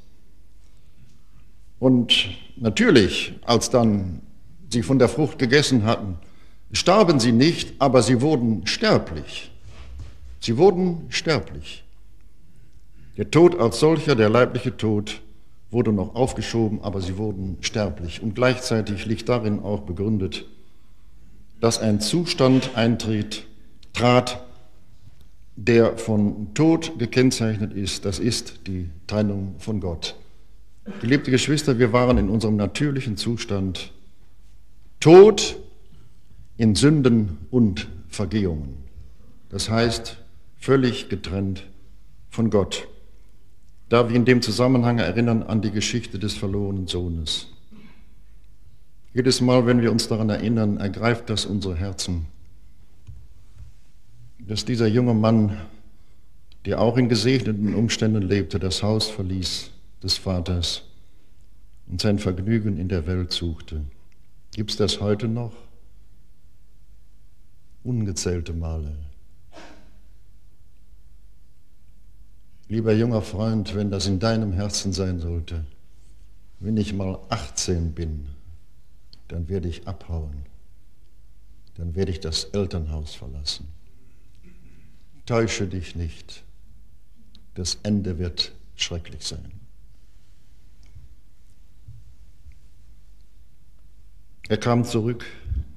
Und natürlich, als dann sie von der Frucht gegessen hatten, starben sie nicht, aber sie wurden sterblich. Sie wurden sterblich. Der Tod als solcher, der leibliche Tod, wurde noch aufgeschoben, aber sie wurden sterblich. Und gleichzeitig liegt darin auch begründet, dass ein Zustand trat, der von Tod gekennzeichnet ist. Das ist die Trennung von Gott. Geliebte Geschwister, wir waren in unserem natürlichen Zustand tot in Sünden und Vergehungen. Das heißt, völlig getrennt von Gott. Da wir in dem Zusammenhang erinnern an die Geschichte des verlorenen Sohnes. Jedes Mal, wenn wir uns daran erinnern, ergreift das unsere Herzen, dass dieser junge Mann, der auch in gesegneten Umständen lebte, das Haus verließ des Vaters und sein Vergnügen in der Welt suchte. Gibt es das heute noch? Ungezählte Male. Lieber junger Freund, wenn das in deinem Herzen sein sollte, wenn ich mal 18 bin, dann werde ich abhauen. Dann werde ich das Elternhaus verlassen. Täusche dich nicht. Das Ende wird schrecklich sein. Er kam zurück.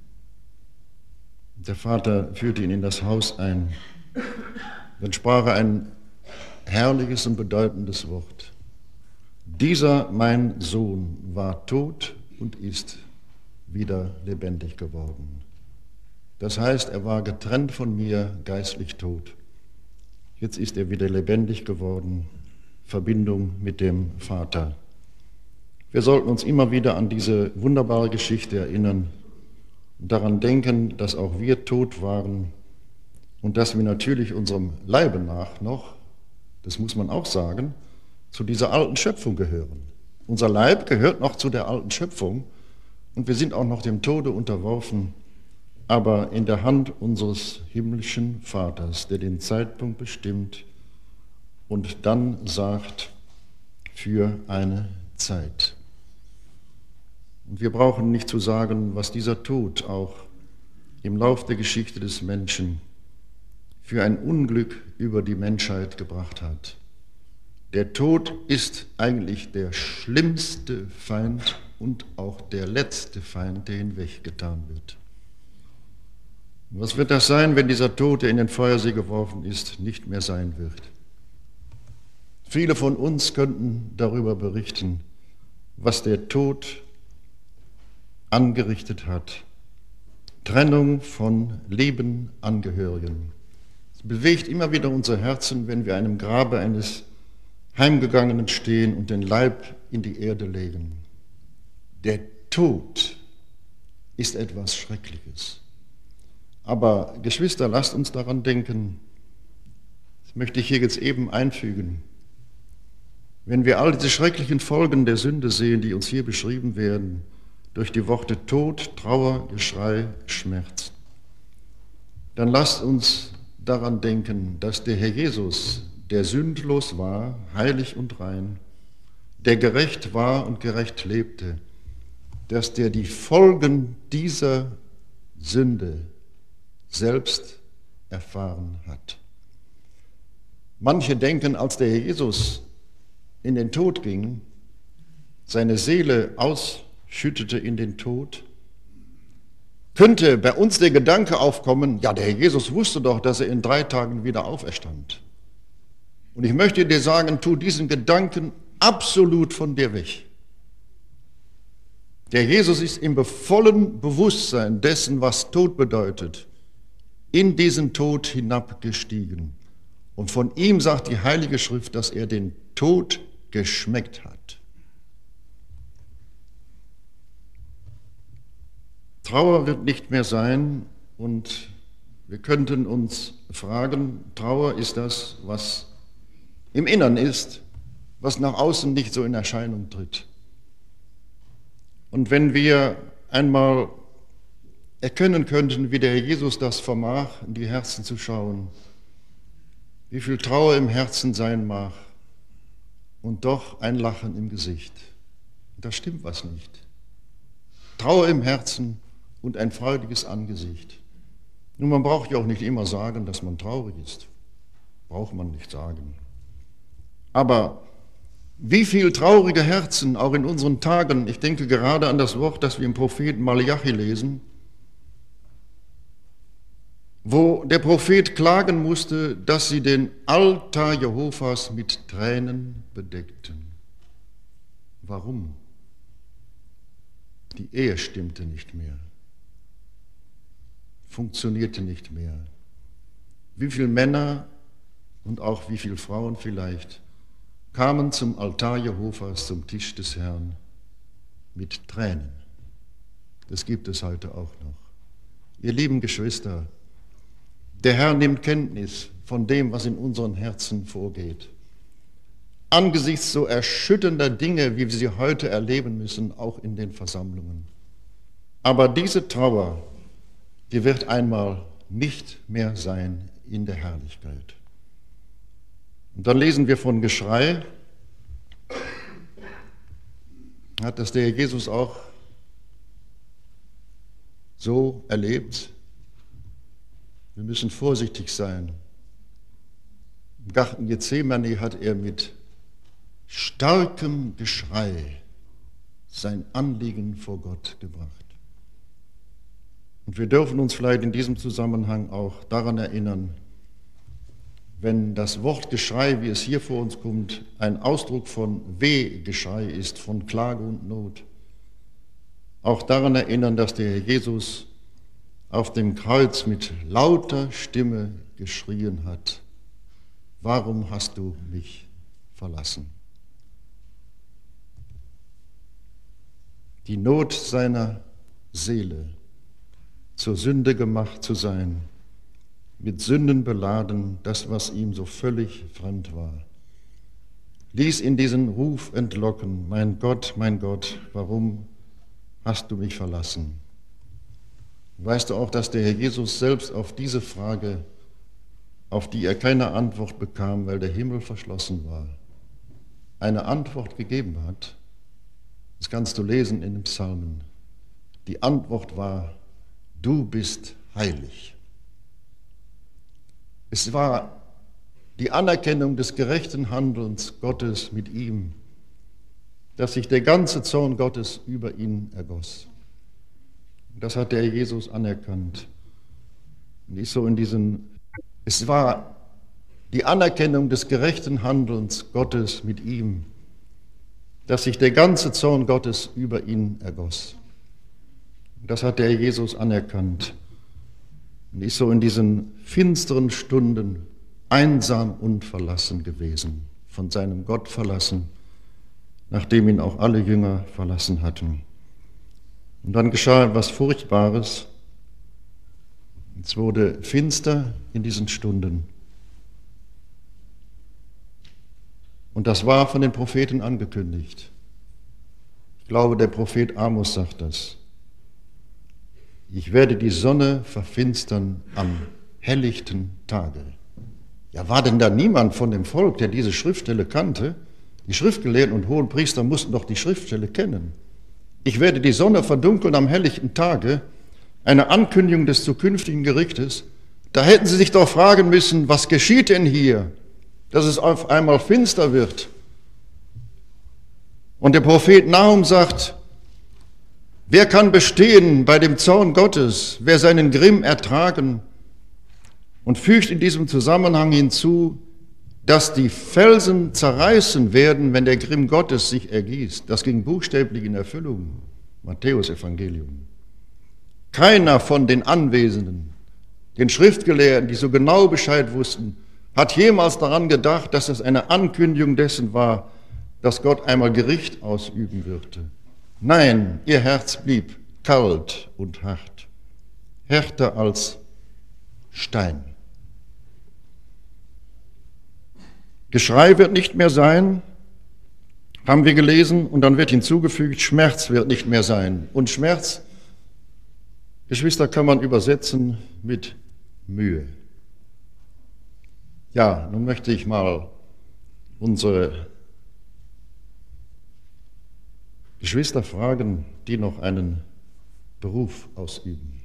Der Vater führte ihn in das Haus ein. Dann sprach er ein herrliches und bedeutendes Wort. Dieser mein Sohn war tot und ist wieder lebendig geworden. Das heißt, er war getrennt von mir, geistlich tot. Jetzt ist er wieder lebendig geworden, Verbindung mit dem Vater. Wir sollten uns immer wieder an diese wunderbare Geschichte erinnern und daran denken, dass auch wir tot waren und dass wir natürlich unserem Leibe nach noch, das muss man auch sagen, zu dieser alten Schöpfung gehören. Unser Leib gehört noch zu der alten Schöpfung und wir sind auch noch dem Tode unterworfen, aber in der Hand unseres himmlischen Vaters, der den Zeitpunkt bestimmt und dann sagt, für eine Zeit. Und wir brauchen nicht zu sagen, was dieser Tod auch im Lauf der Geschichte des Menschen für ein Unglück über die Menschheit gebracht hat. Der Tod ist eigentlich der schlimmste Feind und auch der letzte Feind, der hinweggetan wird. Was wird das sein, wenn dieser Tod, der in den Feuersee geworfen ist, nicht mehr sein wird? Viele von uns könnten darüber berichten, was der Tod angerichtet hat. Trennung von lieben Angehörigen. Es bewegt immer wieder unser Herzen, wenn wir einem Grabe eines Heimgegangenen stehen und den Leib in die Erde legen. Der Tod ist etwas Schreckliches. Aber Geschwister, lasst uns daran denken, das möchte ich hier jetzt eben einfügen, wenn wir all diese schrecklichen Folgen der Sünde sehen, die uns hier beschrieben werden, durch die Worte Tod, Trauer, Geschrei, Schmerz, dann lasst uns daran denken, dass der Herr Jesus, der sündlos war, heilig und rein, der gerecht war und gerecht lebte, dass der die Folgen dieser Sünde selbst erfahren hat. Manche denken, als der Herr Jesus in den Tod ging, seine Seele ausschüttete in den Tod, könnte bei uns der Gedanke aufkommen, ja, der Herr Jesus wusste doch, dass er in 3 Tagen wieder auferstand. Und ich möchte dir sagen, tu diesen Gedanken absolut von dir weg. Der Jesus ist im vollen Bewusstsein dessen, was Tod bedeutet, in diesen Tod hinabgestiegen. Und von ihm sagt die Heilige Schrift, dass er den Tod geschmeckt hat. Trauer wird nicht mehr sein und wir könnten uns fragen, Trauer ist das, was im Innern ist, was nach außen nicht so in Erscheinung tritt. Und wenn wir einmal erkennen könnten, wie der Herr Jesus das vermag, in die Herzen zu schauen, wie viel Trauer im Herzen sein mag und doch ein Lachen im Gesicht. Da stimmt was nicht. Trauer im Herzen und ein freudiges Angesicht. Nun, man braucht ja auch nicht immer sagen, dass man traurig ist. Braucht man nicht sagen. Aber wie viel traurige Herzen, auch in unseren Tagen, ich denke gerade an das Wort, das wir im Propheten Malachi lesen, wo der Prophet klagen musste, dass sie den Altar Jehovas mit Tränen bedeckten. Warum? Die Ehe stimmte nicht mehr, funktionierte nicht mehr. Wie viele Männer und auch wie viele Frauen vielleicht kamen zum Altar Jehovas, zum Tisch des Herrn mit Tränen. Das gibt es heute auch noch. Ihr lieben Geschwister, der Herr nimmt Kenntnis von dem, was in unseren Herzen vorgeht. Angesichts so erschütternder Dinge, wie wir sie heute erleben müssen, auch in den Versammlungen. Aber diese Trauer, die wird einmal nicht mehr sein in der Herrlichkeit. Und dann lesen wir von Geschrei. Hat das der Herr Jesus auch so erlebt? Wir müssen vorsichtig sein. Im Garten Gethsemane hat er mit starkem Geschrei sein Anliegen vor Gott gebracht. Und wir dürfen uns vielleicht in diesem Zusammenhang auch daran erinnern, wenn das Wort Geschrei, wie es hier vor uns kommt, ein Ausdruck von Wehgeschrei ist, von Klage und Not, auch daran erinnern, dass der Herr Jesus auf dem Kreuz mit lauter Stimme geschrien hat: Warum hast du mich verlassen? Die Not seiner Seele, zur Sünde gemacht zu sein, mit Sünden beladen, das, was ihm so völlig fremd war, ließ ihn diesen Ruf entlocken: Mein Gott, warum hast du mich verlassen? Weißt du auch, dass der Herr Jesus selbst auf diese Frage, auf die er keine Antwort bekam, weil der Himmel verschlossen war, eine Antwort gegeben hat? Das kannst du lesen in den Psalmen. Die Antwort war: Du bist heilig. Es war die Anerkennung des gerechten Handelns Gottes mit ihm, dass sich der ganze Zorn Gottes über ihn ergoss. Das hat der Jesus anerkannt. Und ist so es war die Anerkennung des gerechten Handelns Gottes mit ihm, dass sich der ganze Zorn Gottes über ihn ergoss. Das hat der Jesus anerkannt. Und ist so in diesen finsteren Stunden einsam und verlassen gewesen, von seinem Gott verlassen, nachdem ihn auch alle Jünger verlassen hatten. Und dann geschah etwas Furchtbares. Es wurde finster in diesen Stunden. Und das war von den Propheten angekündigt. Ich glaube, der Prophet Amos sagt das. Ich werde die Sonne verfinstern am helllichten Tage. Ja, war denn da niemand von dem Volk, der diese Schriftstelle kannte? Die Schriftgelehrten und Hohenpriester mussten doch die Schriftstelle kennen. Ich werde die Sonne verdunkeln am helllichten Tage, eine Ankündigung des zukünftigen Gerichtes. Da hätten sie sich doch fragen müssen, was geschieht denn hier, dass es auf einmal finster wird? Und der Prophet Nahum sagt: Wer kann bestehen bei dem Zorn Gottes, wer seinen Grimm ertragen? Und fügt in diesem Zusammenhang hinzu, dass die Felsen zerreißen werden, wenn der Grimm Gottes sich ergießt. Das ging buchstäblich in Erfüllung. Matthäus Evangelium. Keiner von den Anwesenden, den Schriftgelehrten, die so genau Bescheid wussten, hat jemals daran gedacht, dass es eine Ankündigung dessen war, dass Gott einmal Gericht ausüben würde. Nein, ihr Herz blieb kalt und hart, härter als Stein. Geschrei wird nicht mehr sein, haben wir gelesen, und dann wird hinzugefügt, Schmerz wird nicht mehr sein. Und Schmerz, Geschwister, kann man übersetzen mit Mühe. Ja, nun möchte ich mal unsere Geschwister fragen, die noch einen Beruf ausüben.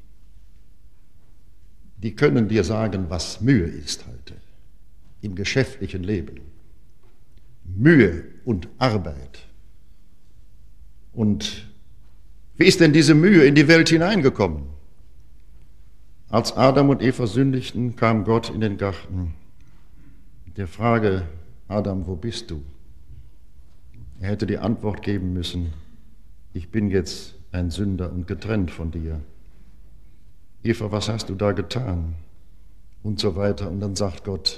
Die können dir sagen, was Mühe ist heute im geschäftlichen Leben. Mühe und Arbeit. Und wie ist denn diese Mühe in die Welt hineingekommen? Als Adam und Eva sündigten, kam Gott in den Garten mit der Frage, Adam, wo bist du? Er hätte die Antwort geben müssen, ich bin jetzt ein Sünder und getrennt von dir. Eva, was hast du da getan? Und so weiter. Und dann sagt Gott,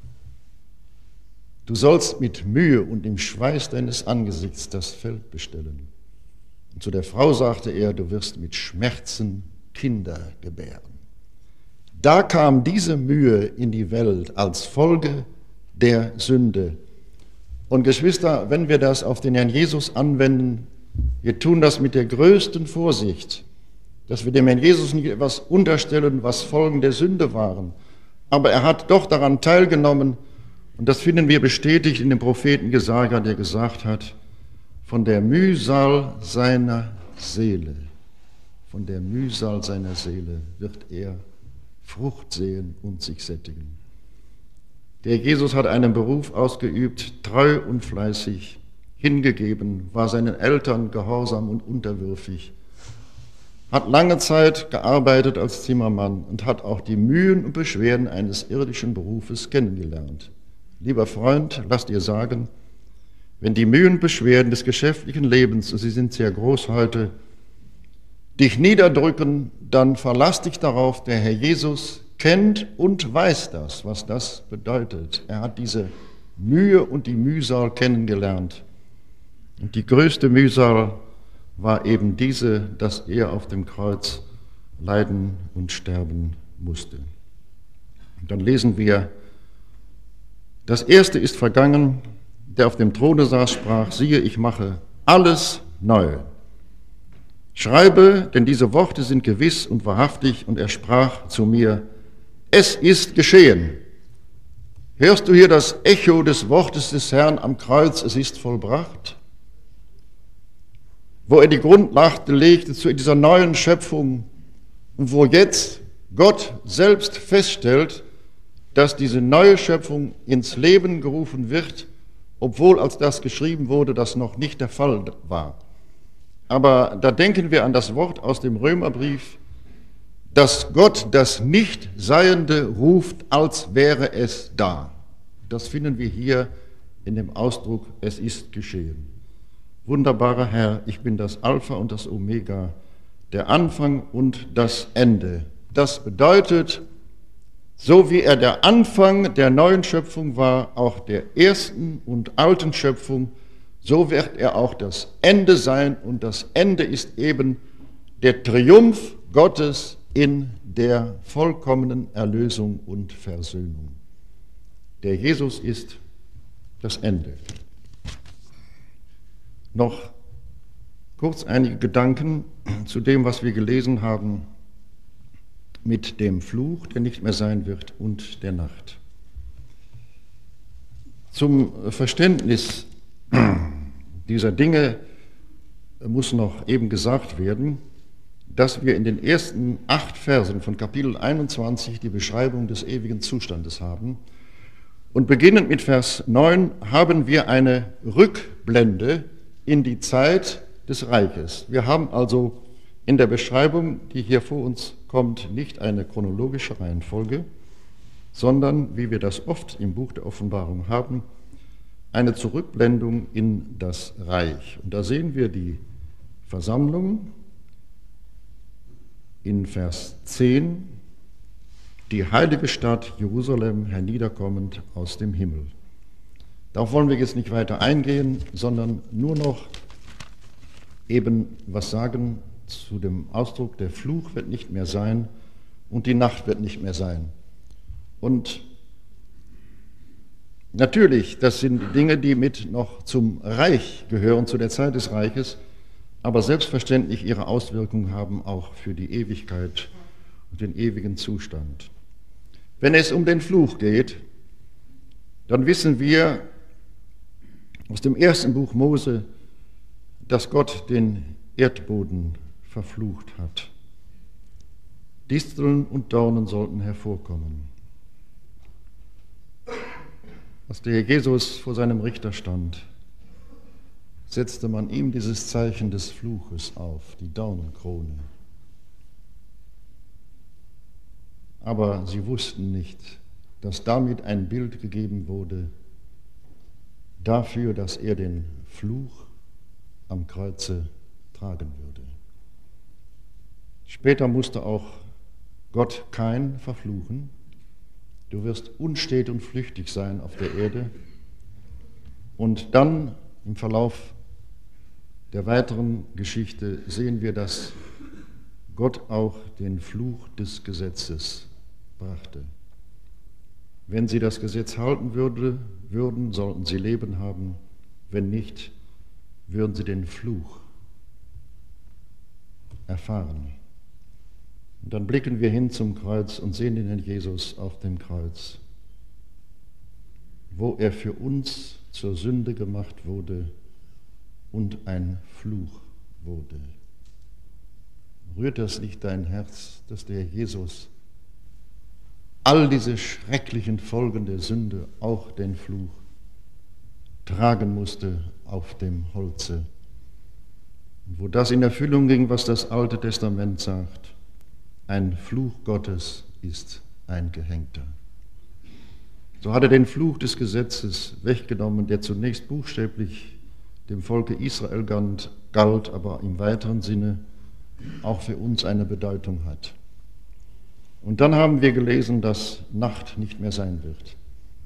du sollst mit Mühe und im Schweiß deines Angesichts das Feld bestellen. Und zu der Frau sagte er, du wirst mit Schmerzen Kinder gebären. Da kam diese Mühe in die Welt als Folge der Sünde. Und Geschwister, wenn wir das auf den Herrn Jesus anwenden, wir tun das mit der größten Vorsicht, dass wir dem Herrn Jesus nicht etwas unterstellen, was Folgen der Sünde waren. Aber er hat doch daran teilgenommen, und das finden wir bestätigt in dem Propheten Jesaja, der gesagt hat, von der Mühsal seiner Seele, von der Mühsal seiner Seele wird er Frucht sehen und sich sättigen. Der Jesus hat einen Beruf ausgeübt, treu und fleißig, hingegeben, war seinen Eltern gehorsam und unterwürfig, hat lange Zeit gearbeitet als Zimmermann und hat auch die Mühen und Beschwerden eines irdischen Berufes kennengelernt. Lieber Freund, lass dir sagen, wenn die Mühen und Beschwerden des geschäftlichen Lebens, und sie sind sehr groß heute, dich niederdrücken, dann verlass dich darauf, der Herr Jesus kennt und weiß das, was das bedeutet. Er hat diese Mühe und die Mühsal kennengelernt. Und die größte Mühsal war eben diese, dass er auf dem Kreuz leiden und sterben musste. Und dann lesen wir, das Erste ist vergangen, der auf dem Throne saß, sprach, siehe, ich mache alles neu. Schreibe, denn diese Worte sind gewiss und wahrhaftig, und er sprach zu mir, es ist geschehen. Hörst du hier das Echo des Wortes des Herrn am Kreuz, es ist vollbracht? Wo er die Grundlage legte zu dieser neuen Schöpfung und wo jetzt Gott selbst feststellt, dass diese neue Schöpfung ins Leben gerufen wird, obwohl als das geschrieben wurde, das noch nicht der Fall war. Aber da denken wir an das Wort aus dem Römerbrief, dass Gott das Nichtseiende ruft, als wäre es da. Das finden wir hier in dem Ausdruck, es ist geschehen. Wunderbarer Herr, ich bin das Alpha und das Omega, der Anfang und das Ende. Das bedeutet, so wie er der Anfang der neuen Schöpfung war, auch der ersten und alten Schöpfung, so wird er auch das Ende sein. Und das Ende ist eben der Triumph Gottes in der vollkommenen Erlösung und Versöhnung. Der Jesus ist das Ende. Noch kurz einige Gedanken zu dem, was wir gelesen haben mit dem Fluch, der nicht mehr sein wird, und der Nacht. Zum Verständnis dieser Dinge muss noch eben gesagt werden, dass wir in den ersten 8 Versen von Kapitel 21 die Beschreibung des ewigen Zustandes haben. Und beginnend mit Vers 9 haben wir eine Rückblende in die Zeit des Reiches. Wir haben also in der Beschreibung, die hier vor uns kommt, nicht eine chronologische Reihenfolge, sondern, wie wir das oft im Buch der Offenbarung haben, eine Zurückblendung in das Reich. Und da sehen wir die Versammlung in Vers 10, die heilige Stadt Jerusalem herniederkommend aus dem Himmel. Darauf wollen wir jetzt nicht weiter eingehen, sondern nur noch eben was sagen zu dem Ausdruck, der Fluch wird nicht mehr sein und die Nacht wird nicht mehr sein. Und natürlich, das sind Dinge, die mit noch zum Reich gehören, zu der Zeit des Reiches, aber selbstverständlich ihre Auswirkungen haben auch für die Ewigkeit und den ewigen Zustand. Wenn es um den Fluch geht, dann wissen wir aus dem ersten Buch Mose, dass Gott den Erdboden verflucht hat. Disteln und Dornen sollten hervorkommen. Als der Jesus vor seinem Richter stand, setzte man ihm dieses Zeichen des Fluches auf, die Dornenkrone. Aber sie wussten nicht, dass damit ein Bild gegeben wurde dafür, dass er den Fluch am Kreuze tragen würde. Später musste auch Gott Kain verfluchen. Du wirst unstet und flüchtig sein auf der Erde. Und dann im Verlauf der weiteren Geschichte sehen wir, dass Gott auch den Fluch des Gesetzes brachte. Wenn sie das Gesetz halten würden, sollten sie Leben haben. Wenn nicht, würden sie den Fluch erfahren. Und dann blicken wir hin zum Kreuz und sehen den Herrn Jesus auf dem Kreuz, wo er für uns zur Sünde gemacht wurde und ein Fluch wurde. Rührt das nicht dein Herz, dass der Jesus all diese schrecklichen Folgen der Sünde, auch den Fluch, tragen musste auf dem Holze? Und wo das in Erfüllung ging, was das Alte Testament sagt: ein Fluch Gottes ist ein Gehängter. So hat er den Fluch des Gesetzes weggenommen, der zunächst buchstäblich dem Volke Israel galt, aber im weiteren Sinne auch für uns eine Bedeutung hat. Und dann haben wir gelesen, dass Nacht nicht mehr sein wird.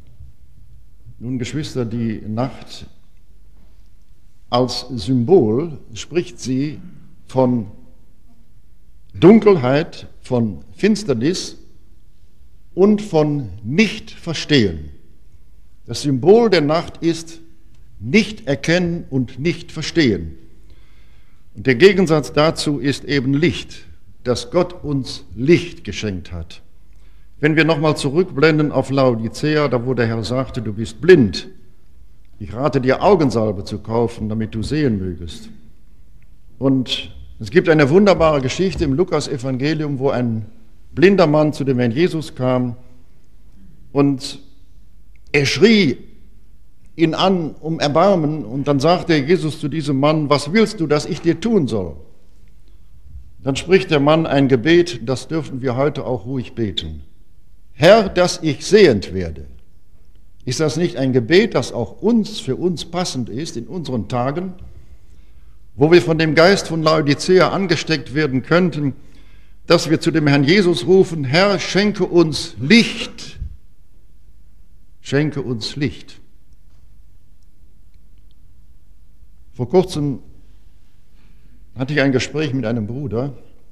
Nun, Geschwister, die Nacht als Symbol spricht sie von Dunkelheit, von Finsternis und von Nicht-Verstehen. Das Symbol der Nacht ist nicht erkennen und nicht verstehen. Und der Gegensatz dazu ist eben Licht, dass Gott uns Licht geschenkt hat. Wenn wir nochmal zurückblenden auf Laodicea, da wo der Herr sagte, du bist blind, ich rate dir Augensalbe zu kaufen, damit du sehen mögest. Und es gibt eine wunderbare Geschichte im Lukas-Evangelium, wo ein blinder Mann zu dem Herrn Jesus kam und er schrie ihn an um Erbarmen, und dann sagte Jesus zu diesem Mann: Was willst du, dass ich dir tun soll? Dann spricht der Mann ein Gebet, das dürfen wir heute auch ruhig beten. Herr, dass ich sehend werde. Ist das nicht ein Gebet, das auch für uns passend ist in unseren Tagen, wo wir von dem Geist von Laodicea angesteckt werden könnten, dass wir zu dem Herrn Jesus rufen: Herr, schenke uns Licht. Schenke uns Licht. Vor kurzem hatte ich ein Gespräch mit einem Bruder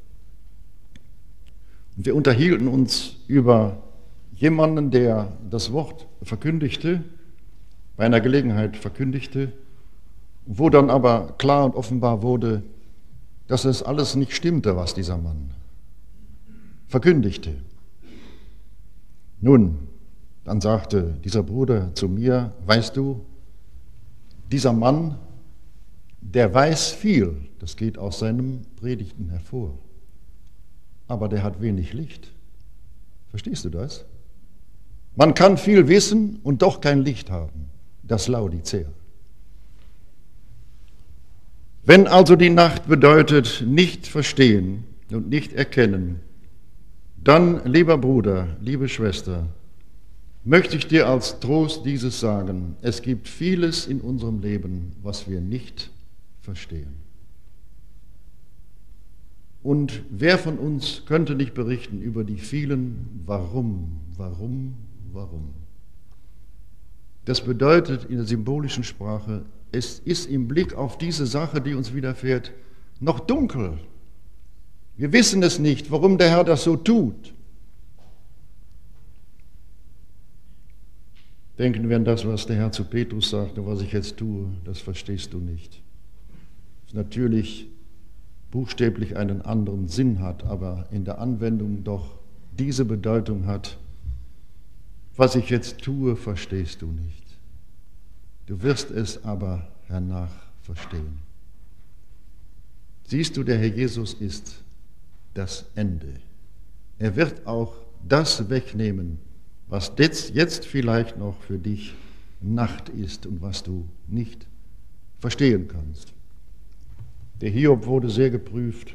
und wir unterhielten uns über jemanden, der das Wort verkündigte, bei einer Gelegenheit verkündigte, wo dann aber klar und offenbar wurde, dass es alles nicht stimmte, was dieser Mann verkündigte. Nun, dann sagte dieser Bruder zu mir: Weißt du, dieser Mann, der weiß viel, das geht aus seinen Predigten hervor, aber der hat wenig Licht. Verstehst du das? Man kann viel wissen und doch kein Licht haben. Das Laodicea. Wenn also die Nacht bedeutet nicht verstehen und nicht erkennen, dann, lieber Bruder, liebe Schwester, möchte ich dir als Trost dieses sagen: Es gibt vieles in unserem Leben, was wir nicht verstehen. Und wer von uns könnte nicht berichten über die vielen Warum. Das bedeutet in der symbolischen Sprache, es ist im Blick auf diese Sache, die uns widerfährt, noch dunkel. Wir wissen es nicht, warum der Herr das so tut. Denken wir an das, was der Herr zu Petrus sagte: Was ich jetzt tue, das verstehst du nicht. Das natürlich buchstäblich einen anderen Sinn hat, aber in der Anwendung doch diese Bedeutung hat: Was ich jetzt tue, verstehst du nicht. Du wirst es aber hernach verstehen. Siehst du, der Herr Jesus ist das Ende. Er wird auch das wegnehmen, was jetzt vielleicht noch für dich Nacht ist und was du nicht verstehen kannst. Der Hiob wurde sehr geprüft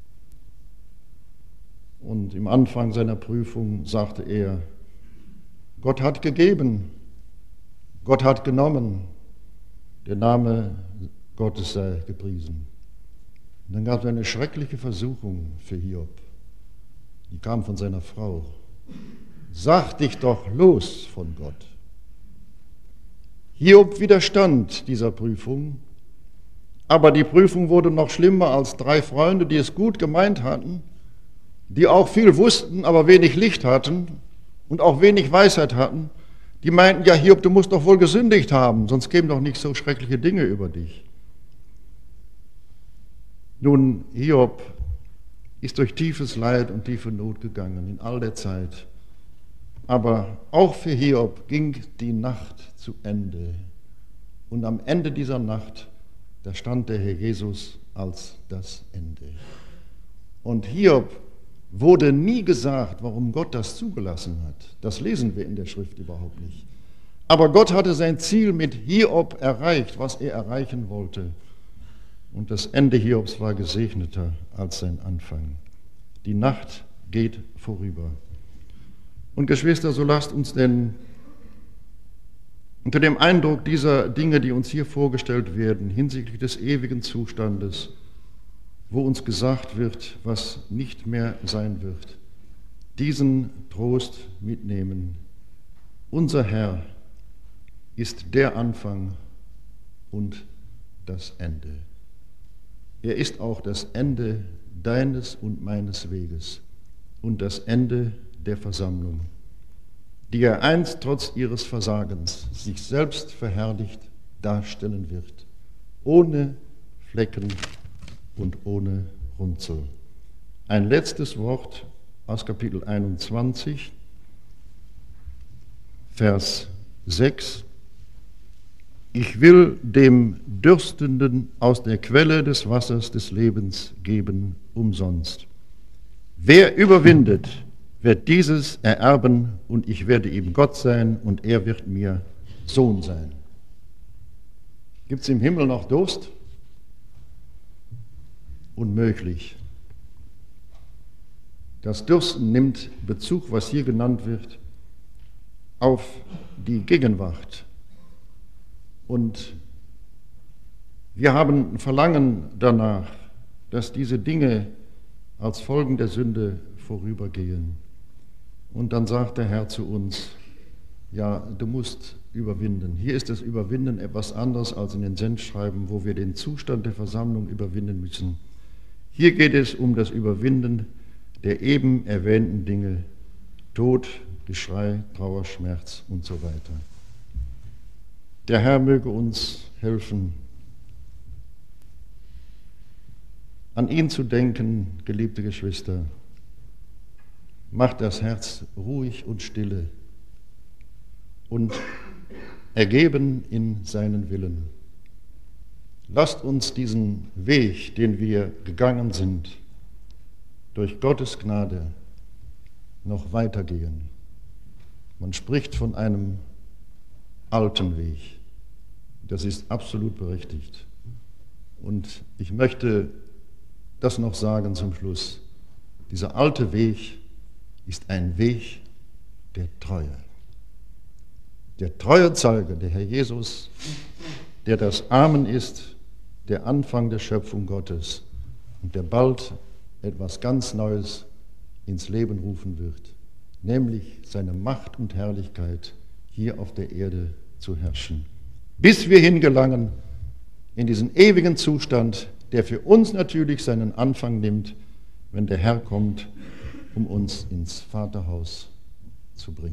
und im Anfang seiner Prüfung sagte er, Gott hat gegeben, Gott hat genommen, der Name Gottes sei gepriesen. Und dann gab es eine schreckliche Versuchung für Hiob. Die kam von seiner Frau. Sag dich doch los von Gott. Hiob widerstand dieser Prüfung, aber die Prüfung wurde noch schlimmer, als 3 Freunde, die es gut gemeint hatten, die auch viel wussten, aber wenig Licht hatten und auch wenig Weisheit hatten, die meinten, ja Hiob, du musst doch wohl gesündigt haben, sonst kämen doch nicht so schreckliche Dinge über dich. Nun, Hiob ist durch tiefes Leid und tiefe Not gegangen in all der Zeit. Aber auch für Hiob ging die Nacht zu Ende. Und am Ende dieser Nacht, da stand der Herr Jesus als das Ende. Und Hiob wurde nie gesagt, warum Gott das zugelassen hat. Das lesen wir in der Schrift überhaupt nicht. Aber Gott hatte sein Ziel mit Hiob erreicht, was er erreichen wollte. Und das Ende Hiobs war gesegneter als sein Anfang. Die Nacht geht vorüber. Und Geschwister, so lasst uns denn unter dem Eindruck dieser Dinge, die uns hier vorgestellt werden, hinsichtlich des ewigen Zustandes, wo uns gesagt wird, was nicht mehr sein wird, diesen Trost mitnehmen. Unser Herr ist der Anfang und das Ende. Er ist auch das Ende deines und meines Weges und das Ende der Versammlung, die er einst trotz ihres Versagens sich selbst verherrlicht darstellen wird, ohne Flecken und ohne Runzel. Ein letztes Wort aus Kapitel 21, Vers 6. Ich will dem Dürstenden aus der Quelle des Wassers des Lebens geben umsonst. Wer überwindet, wird dieses ererben und ich werde ihm Gott sein und er wird mir Sohn sein. Gibt es im Himmel noch Durst? Unmöglich. Das Dürsten nimmt Bezug, was hier genannt wird, auf die Gegenwart. Und wir haben ein Verlangen danach, dass diese Dinge als Folgen der Sünde vorübergehen. Und dann sagt der Herr zu uns, ja, du musst überwinden. Hier ist das Überwinden etwas anderes als in den Sendschreiben, wo wir den Zustand der Versammlung überwinden müssen. Hier geht es um das Überwinden der eben erwähnten Dinge, Tod, Geschrei, Trauer, Schmerz und so weiter. Der Herr möge uns helfen, an ihn zu denken, geliebte Geschwister. Macht das Herz ruhig und stille und ergeben in seinen Willen. Lasst uns diesen Weg, den wir gegangen sind, durch Gottes Gnade noch weitergehen. Man spricht von einem alten Weg. Das ist absolut berechtigt. Und ich möchte das noch sagen zum Schluss. Dieser alte Weg ist ein Weg der Treue. Der treue Zeuge, der Herr Jesus, der das Amen ist, der Anfang der Schöpfung Gottes und der bald etwas ganz Neues ins Leben rufen wird, nämlich seine Macht und Herrlichkeit hier auf der Erde zu herrschen, bis wir hingelangen in diesen ewigen Zustand, der für uns natürlich seinen Anfang nimmt, wenn der Herr kommt, um uns ins Vaterhaus zu bringen.